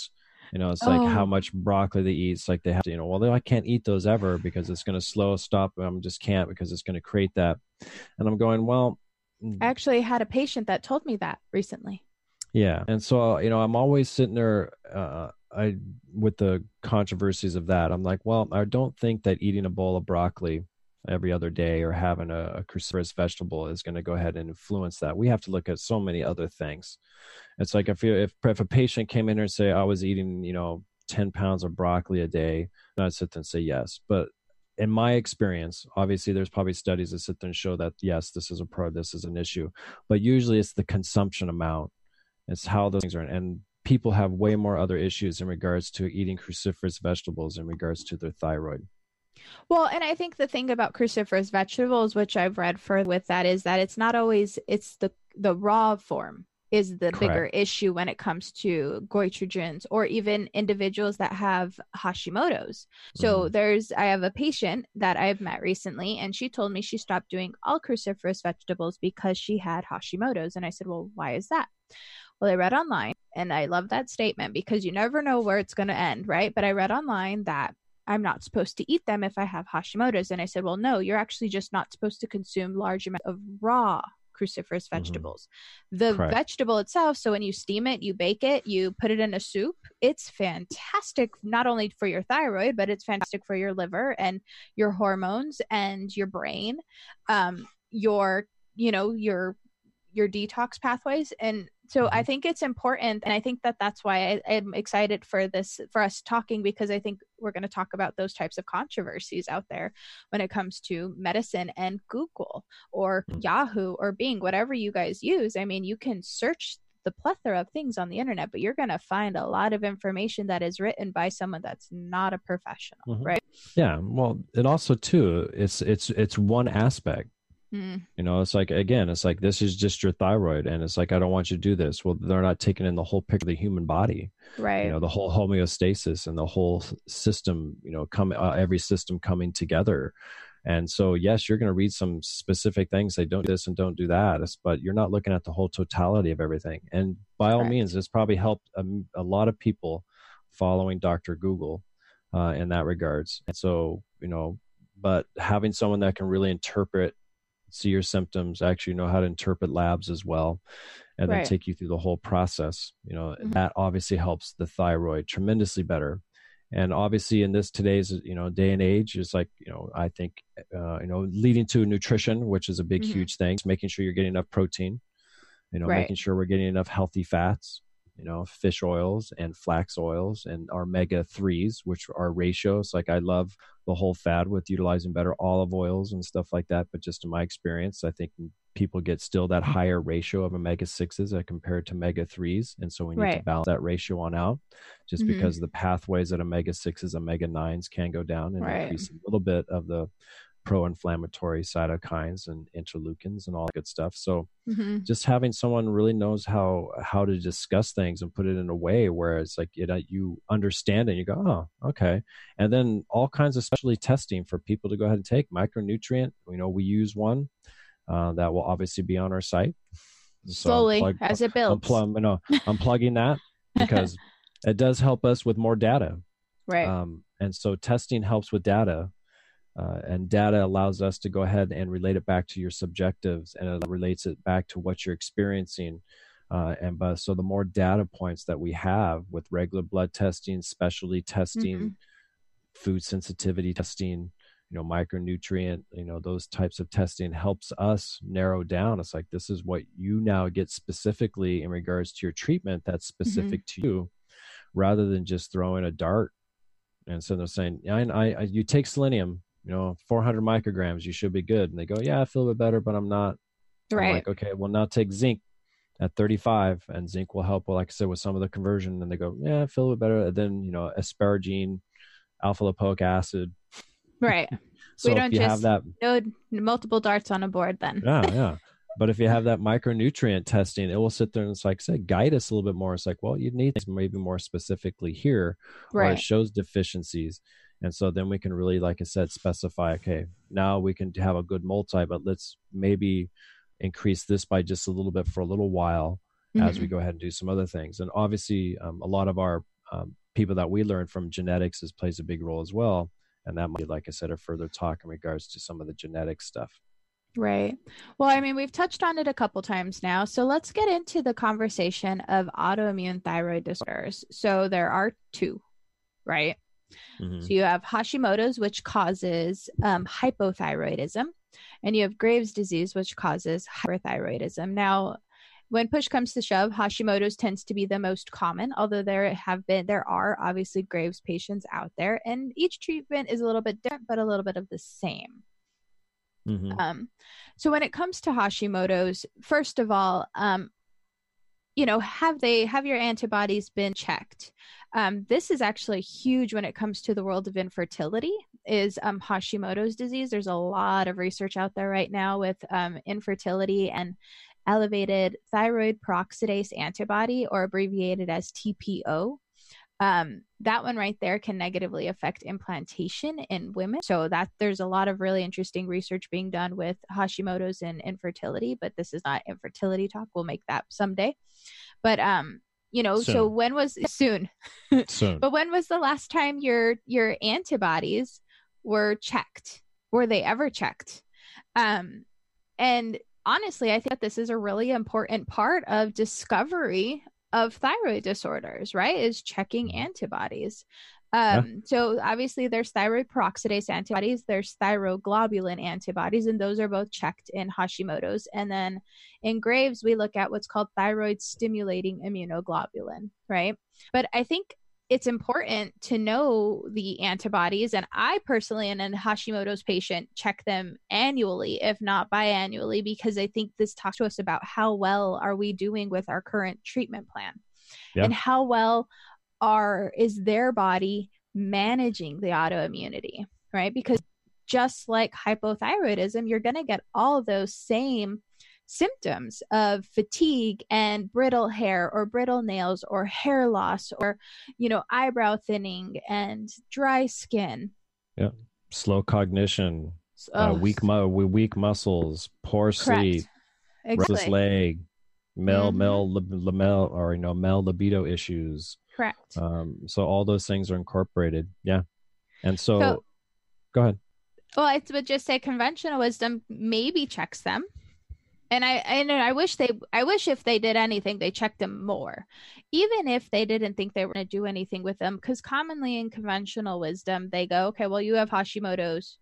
You know, it's Oh. like how much broccoli they eat. It's like they have to, you know, well, I can't eat those ever because it's going to slow, stop. I just can't because it's going to create that. And I'm going, well, I actually had a patient that told me that recently. yeah. And so, you know, I'm always sitting there, uh, I, with the controversies of that, I'm like, well, I don't think that eating a bowl of broccoli every other day or having a, a cruciferous vegetable is going to go ahead and influence that. We have to look at so many other things. It's like if you, if, if a patient came in here and say, I was eating, you know, ten pounds of broccoli a day, and I'd sit there and say yes. But in my experience, obviously there's probably studies that sit there and show that, yes, this is a pro, this is an issue, but usually it's the consumption amount. It's how those things are. And people have way more other issues in regards to eating cruciferous vegetables in regards to their thyroid. Well, and I think the thing about cruciferous vegetables, which I've read further with that, is that it's not always, it's the, the raw form is the Correct. bigger issue when it comes to goitrogens or even individuals that have Hashimoto's. So Mhm. there's, I have a patient that I've met recently, and she told me she stopped doing all cruciferous vegetables because she had Hashimoto's. And I said, well, why is that? Well, I read online, and I love that statement because you never know where it's going to end, right? But I read online that I'm not supposed to eat them if I have Hashimoto's. And I said, well, no, you're actually just not supposed to consume large amounts of raw cruciferous vegetables. Mm-hmm. The Correct. Vegetable itself, so when you steam it, you bake it, you put it in a soup, it's fantastic, not only for your thyroid, but it's fantastic for your liver and your hormones and your brain, um, your, you know, your, your detox pathways. And so I think it's important. And I think that that's why I, I'm excited for this, for us talking, because I think we're going to talk about those types of controversies out there when it comes to medicine and Google or Yahoo or Bing, whatever you guys use. I mean, you can search the plethora of things on the internet, but you're going to find a lot of information that is written by someone that's not a professional, mm-hmm. right? Yeah. Well, it also too, it's, it's, it's one aspect. Mm. You know, it's like, again, it's like, this is just your thyroid. And it's like, I don't want you to do this. Well, they're not taking in the whole picture of the human body, right? You know, the whole homeostasis and the whole system, you know, come, uh, every system coming together. And so, yes, you're going to read some specific things. They don't do this and don't do that, but you're not looking at the whole totality of everything. And by all Correct. Means, it's probably helped a, a lot of people following Doctor Google uh, in that regards. And so, you know, but having someone that can really interpret, see your symptoms, actually know how to interpret labs as well, and right. then take you through the whole process. You know, mm-hmm. that obviously helps the thyroid tremendously better. And obviously in this today's, you know, day and age is like, you know, I think, uh, you know, leading to nutrition, which is a big, mm-hmm. huge thing, making sure you're getting enough protein, you know, right. making sure we're getting enough healthy fats, you know, fish oils and flax oils and our omega threes, which are ratios. Like I love the whole fad with utilizing better olive oils and stuff like that. But just in my experience, I think people get still that higher ratio of omega sixes as compared to omega threes. And so we need right. to balance that ratio on out just mm-hmm. because the pathways that omega sixes, omega nines can go down and right. increase a little bit of the pro-inflammatory cytokines and interleukins and all that good stuff. So mm-hmm. just having someone really knows how how to discuss things and put it in a way where it's like, you know, you understand it and you go, oh, okay. And then all kinds of specialty testing for people to go ahead and take. Micronutrient, you know, we use one uh, that will obviously be on our site. So Slowly plug, as it builds. I'm, pl- you know, I'm plugging that because it does help us with more data. Right. Um, and so testing helps with data. Uh, and data allows us to go ahead and relate it back to your subjectives, and it relates it back to what you're experiencing. Uh, and but, so the more data points that we have with regular blood testing, specialty testing, mm-hmm. food sensitivity testing, you know, micronutrient, you know, those types of testing helps us narrow down. It's like, this is what you now get specifically in regards to your treatment that's specific mm-hmm. to you, rather than just throwing a dart. And so they're saying, I, I, I you take selenium, you know, four hundred micrograms, you should be good. And they go, yeah, I feel a bit better, but I'm not. Right. I'm like, okay, well, now take zinc at thirty-five, and zinc will help, well, like I said, with some of the conversion. And they go, yeah, I feel a bit better. And then, you know, asparagine, alpha lipoic acid. Right. So we don't just have that, no multiple darts on a board then. Yeah, yeah. But if you have that micronutrient testing, it will sit there and it's like, say, guide us a little bit more. It's like, well, you need things maybe more specifically here, right. or it shows deficiencies. And so then we can really, like I said, specify, okay, now we can have a good multi, but let's maybe increase this by just a little bit for a little while mm-hmm. as we go ahead and do some other things. And obviously, um, a lot of our um, people that we learn from genetics is plays a big role as well. And that might be, like I said, a further talk in regards to some of the genetic stuff. Right. Well, I mean, we've touched on it a couple times now. So let's get into the conversation of autoimmune thyroid disorders. So there are two, right? Mm-hmm. So you have Hashimoto's, which causes um, hypothyroidism, and you have Graves' disease, which causes hyperthyroidism. Now, when push comes to shove, Hashimoto's tends to be the most common, although there have been, there are obviously Graves patients out there, and each treatment is a little bit different, but a little bit of the same. Mm-hmm. Um, so when it comes to Hashimoto's, first of all, um, you know, have they, have your antibodies been checked? Um, this is actually huge when it comes to the world of infertility, is um, Hashimoto's disease. There's a lot of research out there right now with um, infertility and elevated thyroid peroxidase antibody, or abbreviated as T P O. Um, that one right there can negatively affect implantation in women. So that there's a lot of really interesting research being done with Hashimoto's and infertility, but this is not infertility talk. We'll make that someday. But, um, you know, soon. so when was soon, soon, but when was the last time your, your antibodies were checked? Were they ever checked? Um, and honestly, I think this is a really important part of discovery of thyroid disorders, right? Is checking antibodies. Um, yeah. So obviously there's thyroid peroxidase antibodies, there's thyroglobulin antibodies, and those are both checked in Hashimoto's. And then in Graves, we look at what's called thyroid stimulating immunoglobulin, right? But I think it's important to know the antibodies. And I personally, in a Hashimoto's patient, check them annually, if not biannually, because I think this talks to us about how well are we doing with our current treatment plan, yeah. and how well are is their body managing the autoimmunity, right? Because just like hypothyroidism, you're going to get all of those same symptoms of fatigue and brittle hair or brittle nails or hair loss or, you know, eyebrow thinning and dry skin. Yeah. Slow cognition, oh. uh, weak, mu- weak muscles, poor Correct. sleep, exactly. restless leg, male, mm-hmm. male, li- male, or, you know, male libido issues. Correct. Um, so all those things are incorporated. Yeah. And so, so go ahead. Well, I would just say conventional wisdom maybe checks them. And I, and I wish they, I wish if they did anything, they checked them more, even if they didn't think they were going to do anything with them. Because commonly in conventional wisdom, they go, okay, well, you have Hashimoto's,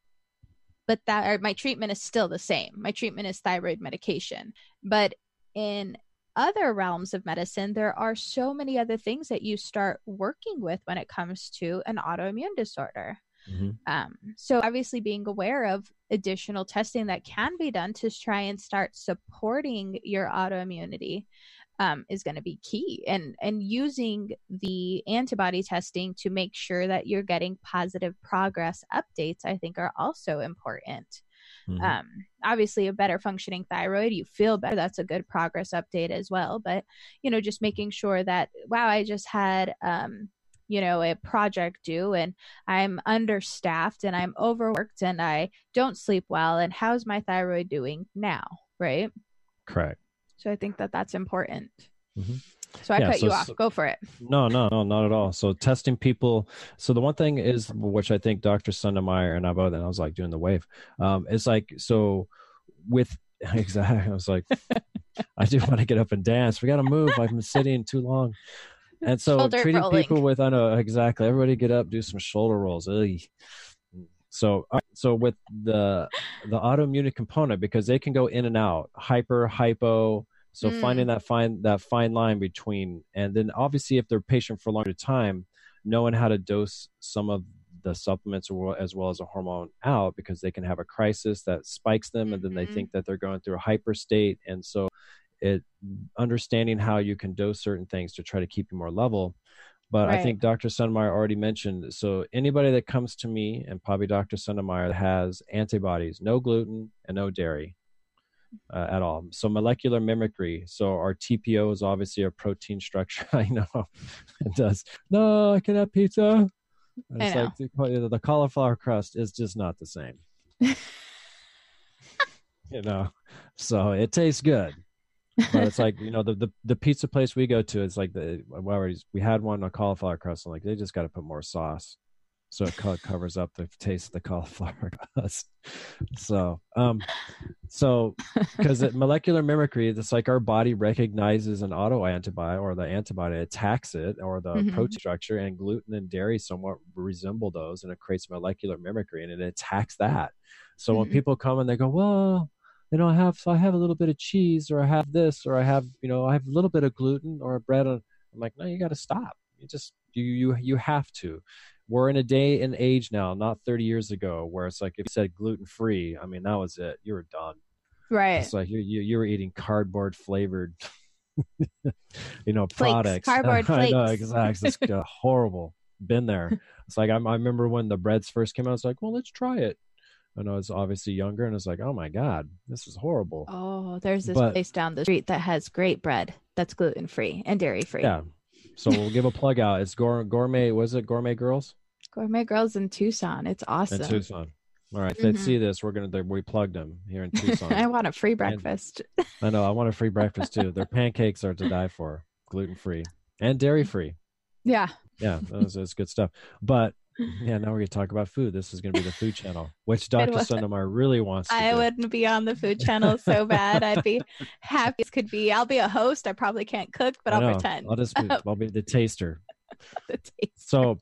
but that, or my treatment is still the same. My treatment is thyroid medication. But in other realms of medicine, there are so many other things that you start working with when it comes to an autoimmune disorder. Mm-hmm. Um, so obviously being aware of additional testing that can be done to try and start supporting your autoimmunity um, is going to be key, and, and using the antibody testing to make sure that you're getting positive progress updates, I think are also important. Mm-hmm. Um, obviously a better functioning thyroid, you feel better. That's a good progress update as well. But, you know, just making sure that, wow, I just had, um, you know, a project due and I'm understaffed and I'm overworked and I don't sleep well. And how's my thyroid doing now? Right. Correct. So I think that that's important. Mm-hmm. So I yeah, cut so, you off. Go for it. No, no, no, not at all. So testing people. So the one thing is, which I think Doctor Sundermeyer and I both, and I was like doing the wave. Um, it's like, so with, exactly. I was like, I do want to get up and dance. We got to move. I've been sitting too long. And so shoulder treating rolling. people with, I know exactly. Everybody get up, do some shoulder rolls. Ugh. So, so with the, the autoimmune component, because they can go in and out, hyper, hypo. So mm. finding that fine, that fine line between, and then obviously if they're patient for a longer time, knowing how to dose some of the supplements or as well as a hormone out, because they can have a crisis that spikes them. Mm-hmm. And then they think that they're going through a hyper state. And so it understanding how you can dose certain things to try to keep you more level. But right. I think Doctor Sundermeyer already mentioned, so anybody that comes to me, and probably Doctor Sundermeyer, has antibodies, no gluten and no dairy uh, at all. So molecular mimicry. So our T P O is obviously a protein structure. I know it does. No, I can have pizza. And it's like the, the cauliflower crust is just not the same. You know, so it tastes good. But it's like, you know, the, the, the pizza place we go to, it's like the, well, we had one on cauliflower crust. I'm like, they just got to put more sauce. So it co- covers up the taste of the cauliflower crust. So, um, so because molecular mimicry, it's like our body recognizes an autoantibody or the antibody attacks it or the Mhm. protein structure, and gluten and dairy somewhat resemble those, and it creates molecular mimicry and it attacks that. So when Mhm. people come and they go, well, you know, I have, so I have a little bit of cheese, or I have this, or I have, you know, I have a little bit of gluten or bread. On, I'm like, no, you got to stop. You just, you, you, you have to. We're in a day and age now, not thirty years ago, where it's like if you said gluten free, I mean, that was it. You were done. Right. It's like you you, you were eating cardboard flavored, you know, Flakes, products. cardboard I know flakes. exactly. It's uh, horrible. Been there. It's like I'm, I remember when the breads first came out. It's like, well, let's try it. I know it's obviously younger, and it's like, oh my god, this is horrible. Oh, there's this But place down the street that has great bread that's gluten free and dairy free. yeah, so we'll give a plug out. It's gour- gourmet. Was it Gourmet Girls? Gourmet Girls in Tucson. It's awesome. In Tucson. All right, if Mhm. they see this, we're gonna we plugged them here in Tucson. I want a free breakfast. I know. I want a free breakfast too. Their pancakes are to die for, gluten free and dairy free. Yeah. Yeah, that's, that's good stuff. But yeah, now we're gonna talk about food. This is gonna be the food channel, which Doctor was- Sundemeier really wants to I do. wouldn't be on the food channel so bad. I'd be happy as could be. I'll be a host. I probably can't cook, but I I'll know. pretend. I'll just be, I'll be the taster. The taste. So,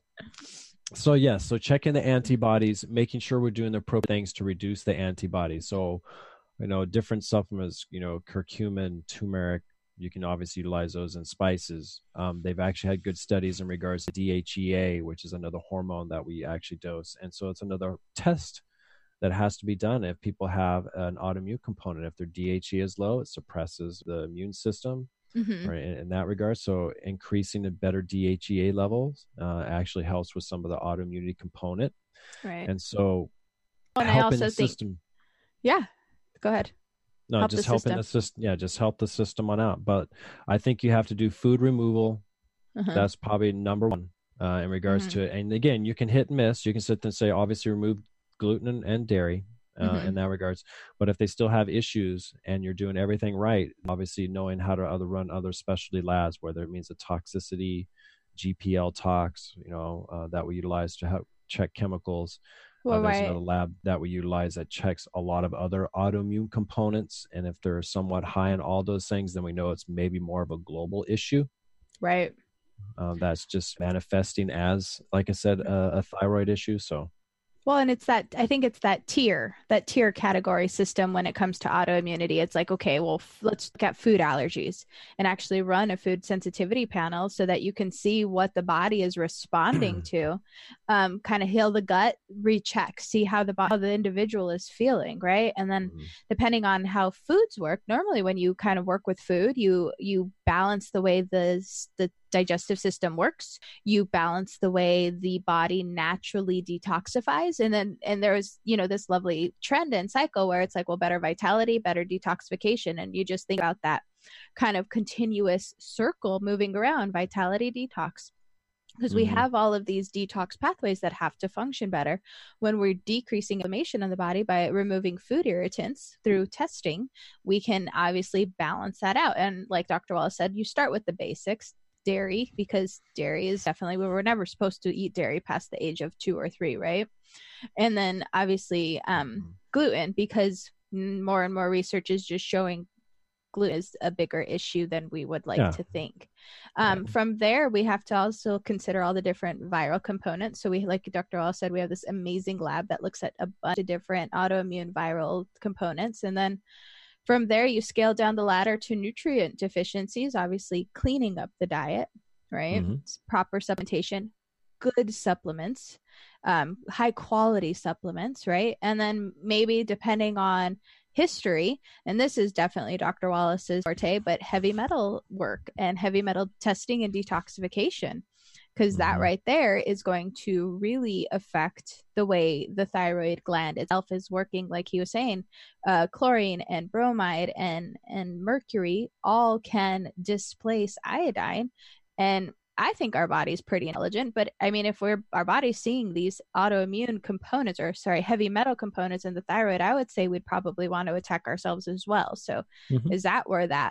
so yes. So checking the antibodies, making sure we're doing the appropriate things to reduce the antibodies. So, you know, different supplements, you know, curcumin, turmeric. You can obviously utilize those in spices. Um, they've actually had good studies in regards to D H E A, which is another hormone that we actually dose. And so it's another test that has to be done if people have an autoimmune component. If their D H E A is low, it suppresses the immune system. Mhm. Right, in, in that regard. So increasing the better D H E A levels uh, actually helps with some of the autoimmunity component. Right. And so And I helping also the think, system. yeah, go ahead. No, help just the helping system. the system. Yeah, just help the system on out. But I think you have to do food removal. Uh-huh. That's probably number one uh, in regards Mhm. to. And again, you can hit and miss. You can sit there and say, obviously, remove gluten and, and dairy. Uh, Mhm. in that regards, but if they still have issues and you're doing everything right, obviously knowing how to other run other specialty labs, whether it means a toxicity, G P L tox, you know, uh, that we utilize to help check chemicals. Well, uh, there's right. another lab that we utilize that checks a lot of other autoimmune components, and if they're somewhat high in all those things, then we know it's maybe more of a global issue. Right. Um, that's just manifesting as, like I said, a, a thyroid issue. So. Well, and it's that, I think it's that tier, that tier category system when it comes to autoimmunity. It's like, okay, well, f- let's look at food allergies and actually run a food sensitivity panel so that you can see what the body is responding to, um, kind of heal the gut, recheck, see how the, how the individual is feeling, right? And then Mhm. depending on how foods work, normally when you kind of work with food, you you balance the way the, the digestive system works, you balance the way the body naturally detoxifies, and then and there's you know this lovely trend and cycle where it's like, well, better vitality, better detoxification, and you just think about that kind of continuous circle moving around, vitality, detox, because we Mhm. have all of these detox pathways that have to function better. When we're decreasing inflammation in the body by removing food irritants through testing, we can obviously balance that out. And like Doctor Wallace said, you start with the basics. Dairy, because dairy is definitely, we were never supposed to eat dairy past the age of two or three, right? And then obviously um, gluten, because more and more research is just showing gluten is a bigger issue than we would like Yeah. to think. Um, Yeah. From there, we have to also consider all the different viral components. So we, like Doctor Wallace said, we have this amazing lab that looks at a bunch of different autoimmune viral components. And then from there, you scale down the ladder to nutrient deficiencies, obviously cleaning up the diet, right? Mhm. Proper supplementation, good supplements, um, high quality supplements, right? And then maybe depending on history, and this is definitely Doctor Wallace's forte, but heavy metal work and heavy metal testing and detoxification. Because that Mhm. right there is going to really affect the way the thyroid gland itself is working. Like he was saying, uh, chlorine and bromide and, and mercury all can displace iodine. And I think our body's pretty intelligent, but I mean, if we're our body's seeing these autoimmune components, or sorry, heavy metal components in the thyroid, I would say we'd probably want to attack ourselves as well. So Mhm. is that where that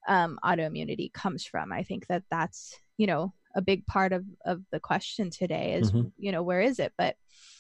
um, autoimmunity comes from. I think that that's, you know, a big part of, of the question today is, mm-hmm. you know, where is it? But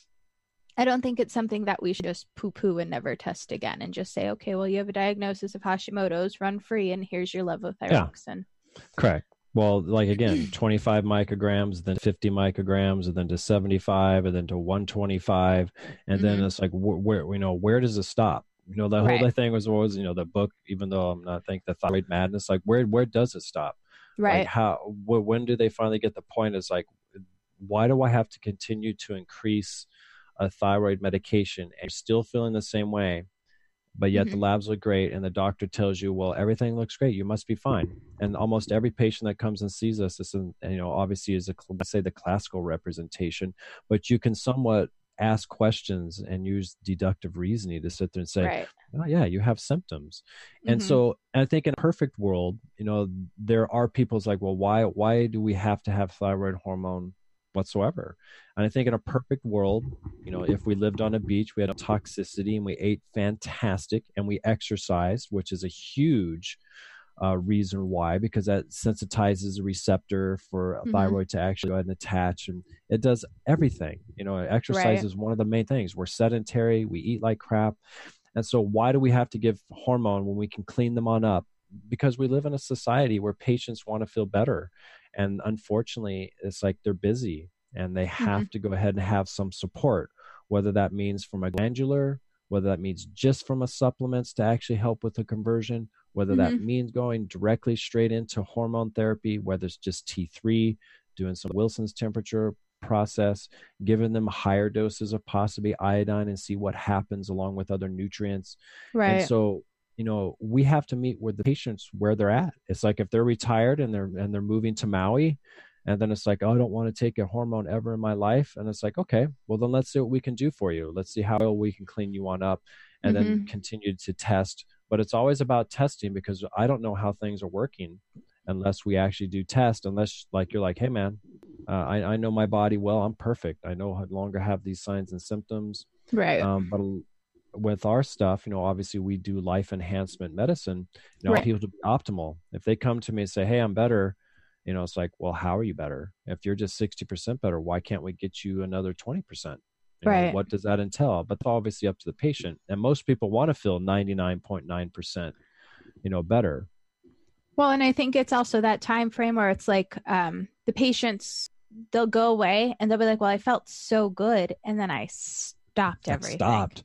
I don't think it's something that we should just poo-poo and never test again and just say, okay, well, you have a diagnosis of Hashimoto's, run free, and here's your levothyroxine. Yeah. Correct. Well, like again, twenty-five micrograms, then fifty micrograms, and then to seventy-five, and then to one twenty-five, and mm-hmm. then it's like, wh- where you know, where does it stop? You know, the right. whole thing was always, you know, the book. Even though I'm not thinking the Thyroid Madness, like where where does it stop? Right. Like how? Wh- when do they finally get the point? It's like, why do I have to continue to increase a thyroid medication and you're still feeling the same way? But yet mm-hmm. the labs look great and the doctor tells you, well, everything looks great. You must be fine. And almost every patient that comes and sees us, this is, you know, obviously is a, let's say the classical representation, but you can somewhat ask questions and use deductive reasoning to sit there and say, right. oh yeah, you have symptoms. Mm-hmm. And so I think in a perfect world, you know, there are people's like, well, why, why do we have to have thyroid hormone whatsoever? And I think in a perfect world, you know, if we lived on a beach, we had a toxicity and we ate fantastic and we exercised, which is a huge uh, reason why, because that sensitizes a receptor for a mm-hmm. thyroid to actually go ahead and attach, and it does everything. You know, exercise right. is one of the main things. We're sedentary, we eat like crap. And so why do we have to give hormone when we can clean them on up? Because we live in a society where patients want to feel better. And unfortunately, it's like they're busy and they have mm-hmm. to go ahead and have some support, whether that means from a glandular, whether that means just from a supplements to actually help with the conversion, whether mm-hmm. that means going directly straight into hormone therapy, whether it's just T three, doing some Wilson's temperature process, giving them higher doses of possibly iodine and see what happens along with other nutrients. Right. And so, you know, we have to meet with the patients where they're at. It's like if they're retired and they're and they're moving to Maui, and then it's like, oh, I don't want to take a hormone ever in my life. And it's like, okay, well then let's see what we can do for you. Let's see how well we can clean you on up, and mm-hmm. then continue to test. But it's always about testing, because I don't know how things are working unless we actually do test. Unless like you're like, hey man, uh, I I know my body well. I'm perfect. I no longer have these signs and symptoms. Right. Um, but with our stuff, you know, obviously we do life enhancement medicine. You know, right. people to be optimal. If they come to me and say, hey, I'm better, you know, it's like, well, how are you better? If you're just sixty percent better, why can't we get you another twenty percent? You right. know, what does that entail? But it's obviously up to the patient. And most people want to feel ninety-nine point nine percent, you know, better. Well, and I think it's also that time frame where it's like um, the patients, they'll go away and they'll be like, well, I felt so good. And then I stopped everything. Stopped.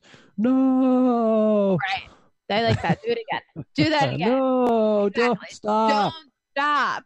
No. Right. I like that. Do it again. Do that again. No, exactly. don't stop. Don't stop.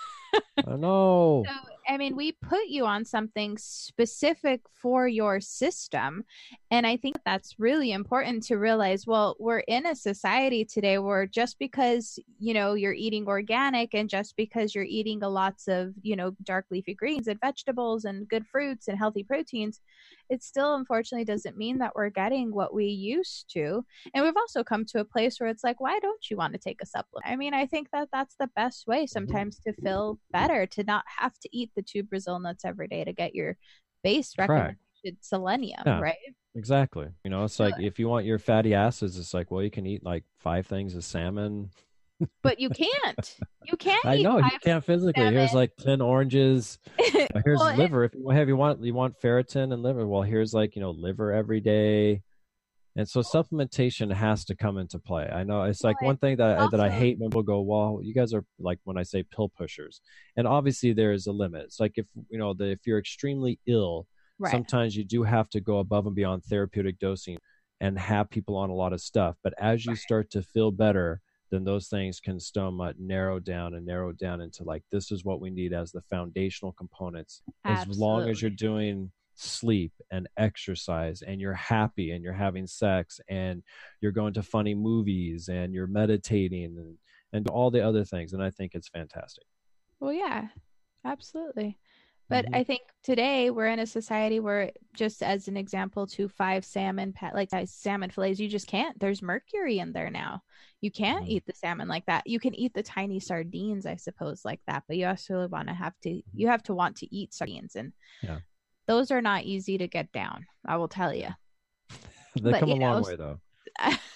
I know. So, I mean, we put you on something specific for your system. And I think that's really important to realize. Well, we're in a society today where just because, you know, you're eating organic and just because you're eating a lots of, you know, dark leafy greens and vegetables and good fruits and healthy proteins, it still unfortunately doesn't mean that we're getting what we used to. And we've also come to a place where it's like, why don't you want to take a supplement? I mean, I think that that's the best way sometimes to feel better, to not have to eat the two Brazil nuts every day to get your base recommended selenium, yeah, right? Exactly. You know, it's like if you want your fatty acids, it's like, well, you can eat like five things of salmon. But you can't. You can't. I eat know five you can't physically. salmon. Here's like ten oranges. Here's well, liver. If you have, you want, you want ferritin and liver. Well, here's like, you know, liver every day. And so supplementation has to come into play. I know it's like well, one thing that also, that I hate when people go, well, you guys are like, when I say pill pushers, and obviously there is a limit. It's like if you know the if you're extremely ill, right. sometimes you do have to go above and beyond therapeutic dosing and have people on a lot of stuff. But as you right. start to feel better, then those things can somewhat narrow down and narrow down into like, this is what we need as the foundational components. Absolutely. As long as you're doing sleep and exercise and you're happy and you're having sex and you're going to funny movies and you're meditating and, and all the other things. And I think it's fantastic. Well, yeah, absolutely. But Mm-hmm. I think today we're in a society where, just as an example, to five salmon, pa- like uh, salmon fillets, you just can't. There's mercury in there now. You can't Mm-hmm. eat the salmon like that. You can eat the tiny sardines, I suppose, like that. But you also want to have to, you have to want to eat sardines. And Yeah. those are not easy to get down, I will tell you. They But, come you a long know, way though.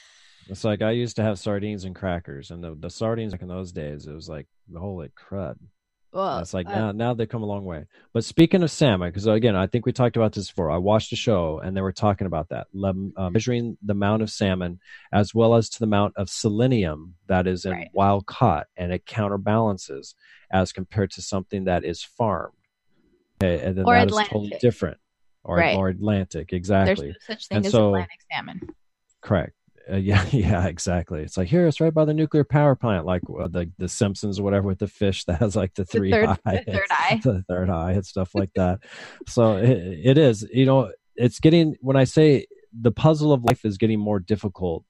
It's like I used to have sardines and crackers, and the, the sardines like in those days, it was like, holy crud. Well, And it's like uh, now, now they've come a long way. But speaking of salmon, because again, I think we talked about this before. I watched a show and they were talking about that, le- uh, measuring the amount of salmon as well as to the amount of selenium that is in Right. wild caught, and it counterbalances as compared to something that is farmed. Okay, and then Or that is totally Atlantic. different. Or, Right. or Atlantic, there's exactly. no such thing And as so- Atlantic salmon. Correct. Uh, yeah, yeah, exactly. It's like here, it's right by the nuclear power plant, like uh, the the Simpsons or whatever, with the fish that has like the three third- eye, the third eye. the third eye, and stuff like that. So it, it is, you know, it's getting. When I say the puzzle of life is getting more difficult,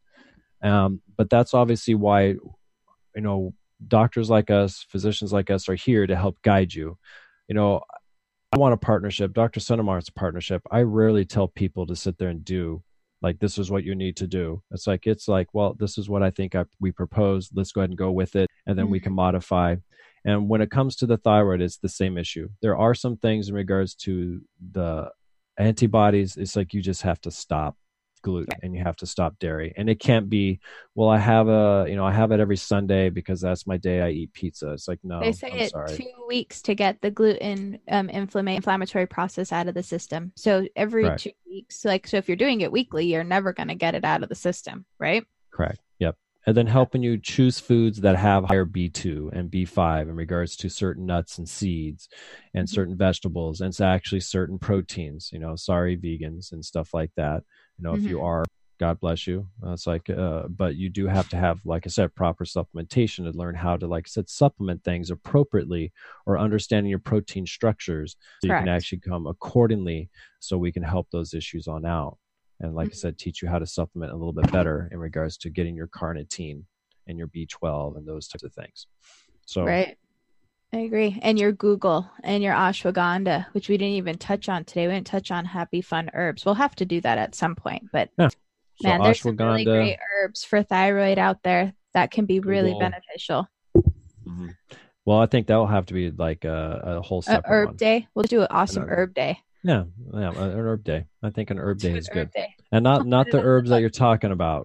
um, but that's obviously why, you know, doctors like us, physicians like us, are here to help guide you. You know, I want a partnership. Doctor Sundemayer's a partnership. I rarely tell people to sit there and do. Like, this is what you need to do. It's like, it's like, well, this is what I think I, we propose. Let's go ahead and go with it. And then mm-hmm. we can modify. And when it comes to the thyroid, it's the same issue. There are some things in regards to the antibodies. It's like, you just have to stop gluten and you have to stop dairy. And it can't be, well, I have a, you know, I have it every Sunday because that's my day I eat pizza. It's like, no, they say I'm it sorry. two weeks to get the gluten um, inflama- inflammatory process out of the system. So every Correct. two weeks, like, so if you're doing it weekly, you're never going to get it out of the system, right? Correct. Yep. And then helping you choose foods that have higher B two and B five in regards to certain nuts and seeds and mm-hmm. certain vegetables, and it's actually certain proteins, you know, sorry, vegans and stuff like that. You know, mm-hmm. if you are, God bless you. Uh, it's like, uh, but you do have to have, like I said, proper supplementation to learn how to, like I said, supplement things appropriately, or understanding your protein structures so Correct. You can actually come accordingly, so we can help those issues on out. And like mm-hmm. I said, teach you how to supplement a little bit better in regards to getting your carnitine and your B twelve and those types of things. So, right. I agree. And your Google and your ashwagandha, which we didn't even touch on today. We didn't touch on happy, fun herbs. We'll have to do that at some point. But yeah. so man, there's some really ashwagandha, great herbs for thyroid out there that can be really Google. beneficial. Mm-hmm. Well, I think that will have to be like a, a whole separate a herb one. day. We'll do an awesome An herb day. Yeah, yeah, an herb day. I think an herb day Do is an good, herb day. and not not the herbs that you're talking about.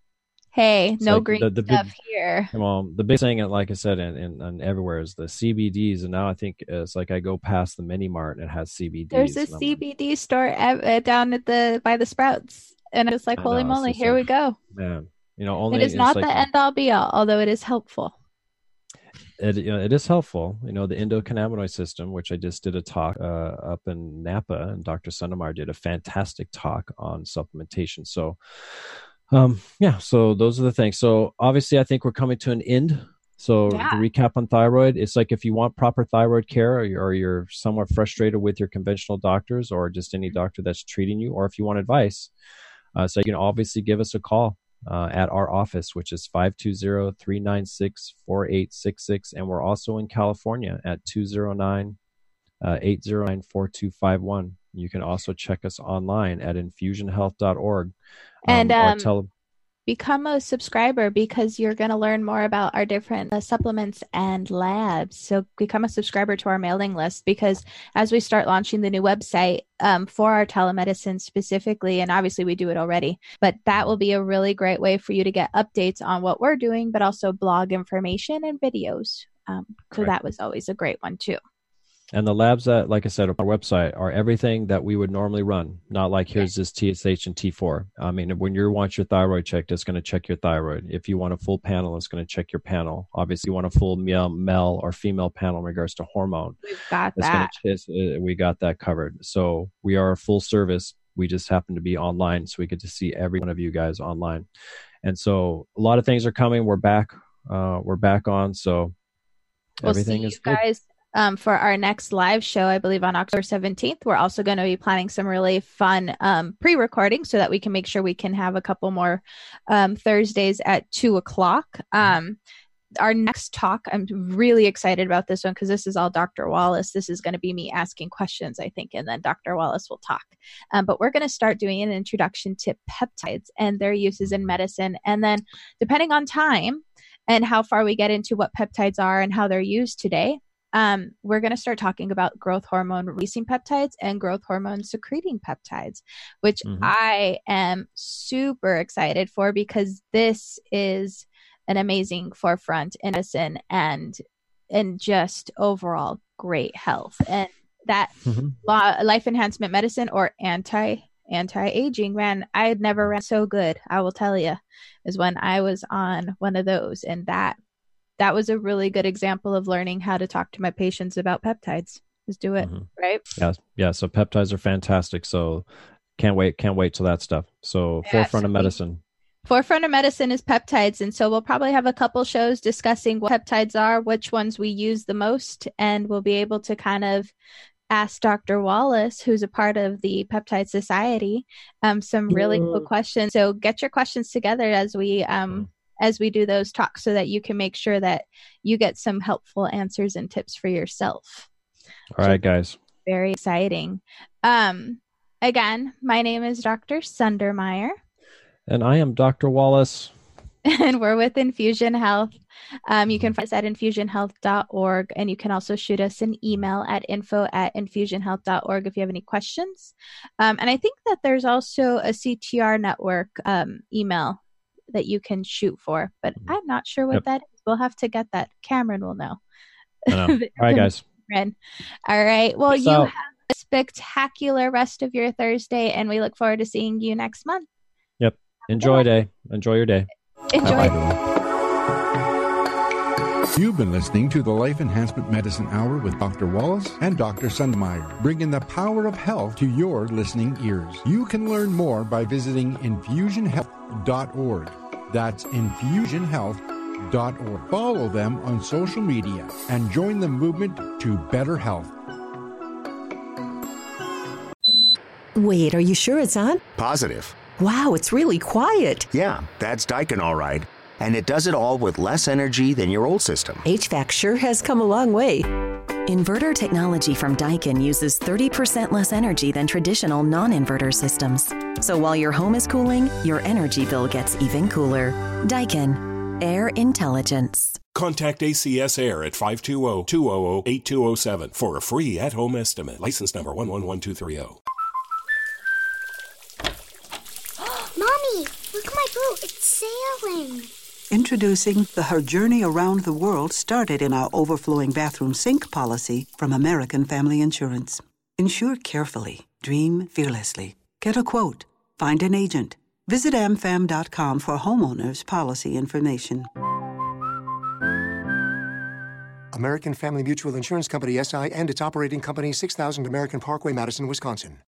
Hey, It's no like green the- the stuff big- here. Well, the big thing, like I said, and in, in, in everywhere is the C B Ds, and now I think it's like I go past the mini mart and it has C B Ds. There's a and I'm C like, B D store uh, down at the by the Sprouts, and it's like, I holy know, it's moly, just here like- we go. man, you know, only It is it's not like, the end all be all, although it is helpful. It, you know, it is helpful. You know, the endocannabinoid system, which I just did a talk uh, up in Napa, and Doctor Sundemeyer did a fantastic talk on supplementation. So, um, yeah, so those are the things. So obviously, I think we're coming to an end. So Yeah. to recap on thyroid, it's like if you want proper thyroid care, or you're, or you're somewhat frustrated with your conventional doctors or just any doctor that's treating you, or if you want advice, uh, so you can obviously give us a call. Uh, at our office, which is five two zero, three nine six, four eight six six. And we're also in California at two zero nine, eight zero nine, four two five one. You can also check us online at infusion health dot org. And or um, tele- become a subscriber, because you're going to learn more about our different uh, supplements and labs. So become a subscriber to our mailing list, because as we start launching the new website um, for our telemedicine specifically, and obviously we do it already, but that will be a really great way for you to get updates on what we're doing, but also blog information and videos. Um, so Correct. that was always a great one too. And the labs that, like I said, on our website are everything that we would normally run. Not like here's this T S H and T four. I mean, when you want your thyroid checked, it's going to check your thyroid. If you want a full panel, it's going to check your panel. Obviously, you want a full male, male or female panel in regards to hormone. We've got It's that. gonna, it's, uh, we got that covered. So we are a full service. We just happen to be online, so we get to see every one of you guys online. And so a lot of things are coming. We're back. Uh, we're back on. So We'll everything see is you good. guys um, for our next live show, I believe on October seventeenth. We're also going to be planning some really fun um, pre-recording so that we can make sure we can have a couple more um, Thursdays at two o'clock. Um, our next talk, I'm really excited about this one because this is all Doctor Wallace. This is going to be me asking questions, I think, and then Doctor Wallace will talk. Um, but we're going to start doing an introduction to peptides and their uses in medicine. And then depending on time and how far we get into what peptides are and how they're used today, um, we're going to start talking about growth hormone releasing peptides and growth hormone secreting peptides, which mm-hmm. I am super excited for, because this is an amazing forefront in medicine and and just overall great health. And that mm-hmm. law, life enhancement medicine, or anti anti-aging, man, I had never ran so good, I will tell you, is when I was on one of those. And that that was a really good example of learning how to talk to my patients about peptides. Just do it. Mm-hmm. Right. Yeah. Yeah. So peptides are fantastic. So can't wait. Can't wait till that stuff. So yeah, forefront so of medicine. Forefront of medicine is peptides. And so we'll probably have a couple shows discussing what peptides are, which ones we use the most, and we'll be able to kind of ask Doctor Wallace, who's a part of the Peptide Society, um, some really cool questions. So get your questions together as we um, as we do those talks, so that you can make sure that you get some helpful answers and tips for yourself. All right, guys. Very exciting. Um, again, my name is Doctor Sundermeyer. And I am Doctor Wallace. And we're with Infusion Health. Um, you can find us at infusion health dot org, and you can also shoot us an email at info at infusion health dot org if you have any questions. Um, and I think that there's also a C T R network um, email that you can shoot for, but I'm not sure what yep. that is. We'll have to get that. Cameron will know. I know. All right, guys. All right. Well, Peace you out. have a spectacular rest of your Thursday, and we look forward to seeing you next month. Yep. Enjoy day. Enjoy your day. Enjoy. Bye-bye. You've been listening to the Life Enhancement Medicine Hour with Doctor Wallace and Doctor Sundermeyer, bringing the power of health to your listening ears. You can learn more by visiting infusion health dot org. That's infusion health dot org. Follow them on social media and join the movement to better health. Wait, are you sure it's on? Positive. Wow, it's really quiet. Yeah, that's Daikin all right. And it does it all with less energy than your old system. H V A C sure has come a long way. Inverter technology from Daikin uses thirty percent less energy than traditional non-inverter systems. So while your home is cooling, your energy bill gets even cooler. Daikin. Air intelligence. Contact A C S Air at five two zero, two zero zero, eight two zero seven for a free at-home estimate. License number one one one two three zero. Mommy, look at my boat. It's sailing. Introducing the Her Journey Around the World started in our overflowing bathroom sink policy from American Family Insurance. Insure carefully. Dream fearlessly. Get a quote. Find an agent. Visit am fam dot com for homeowners policy information. American Family Mutual Insurance Company, S I, and its operating company, six thousand American Parkway, Madison, Wisconsin.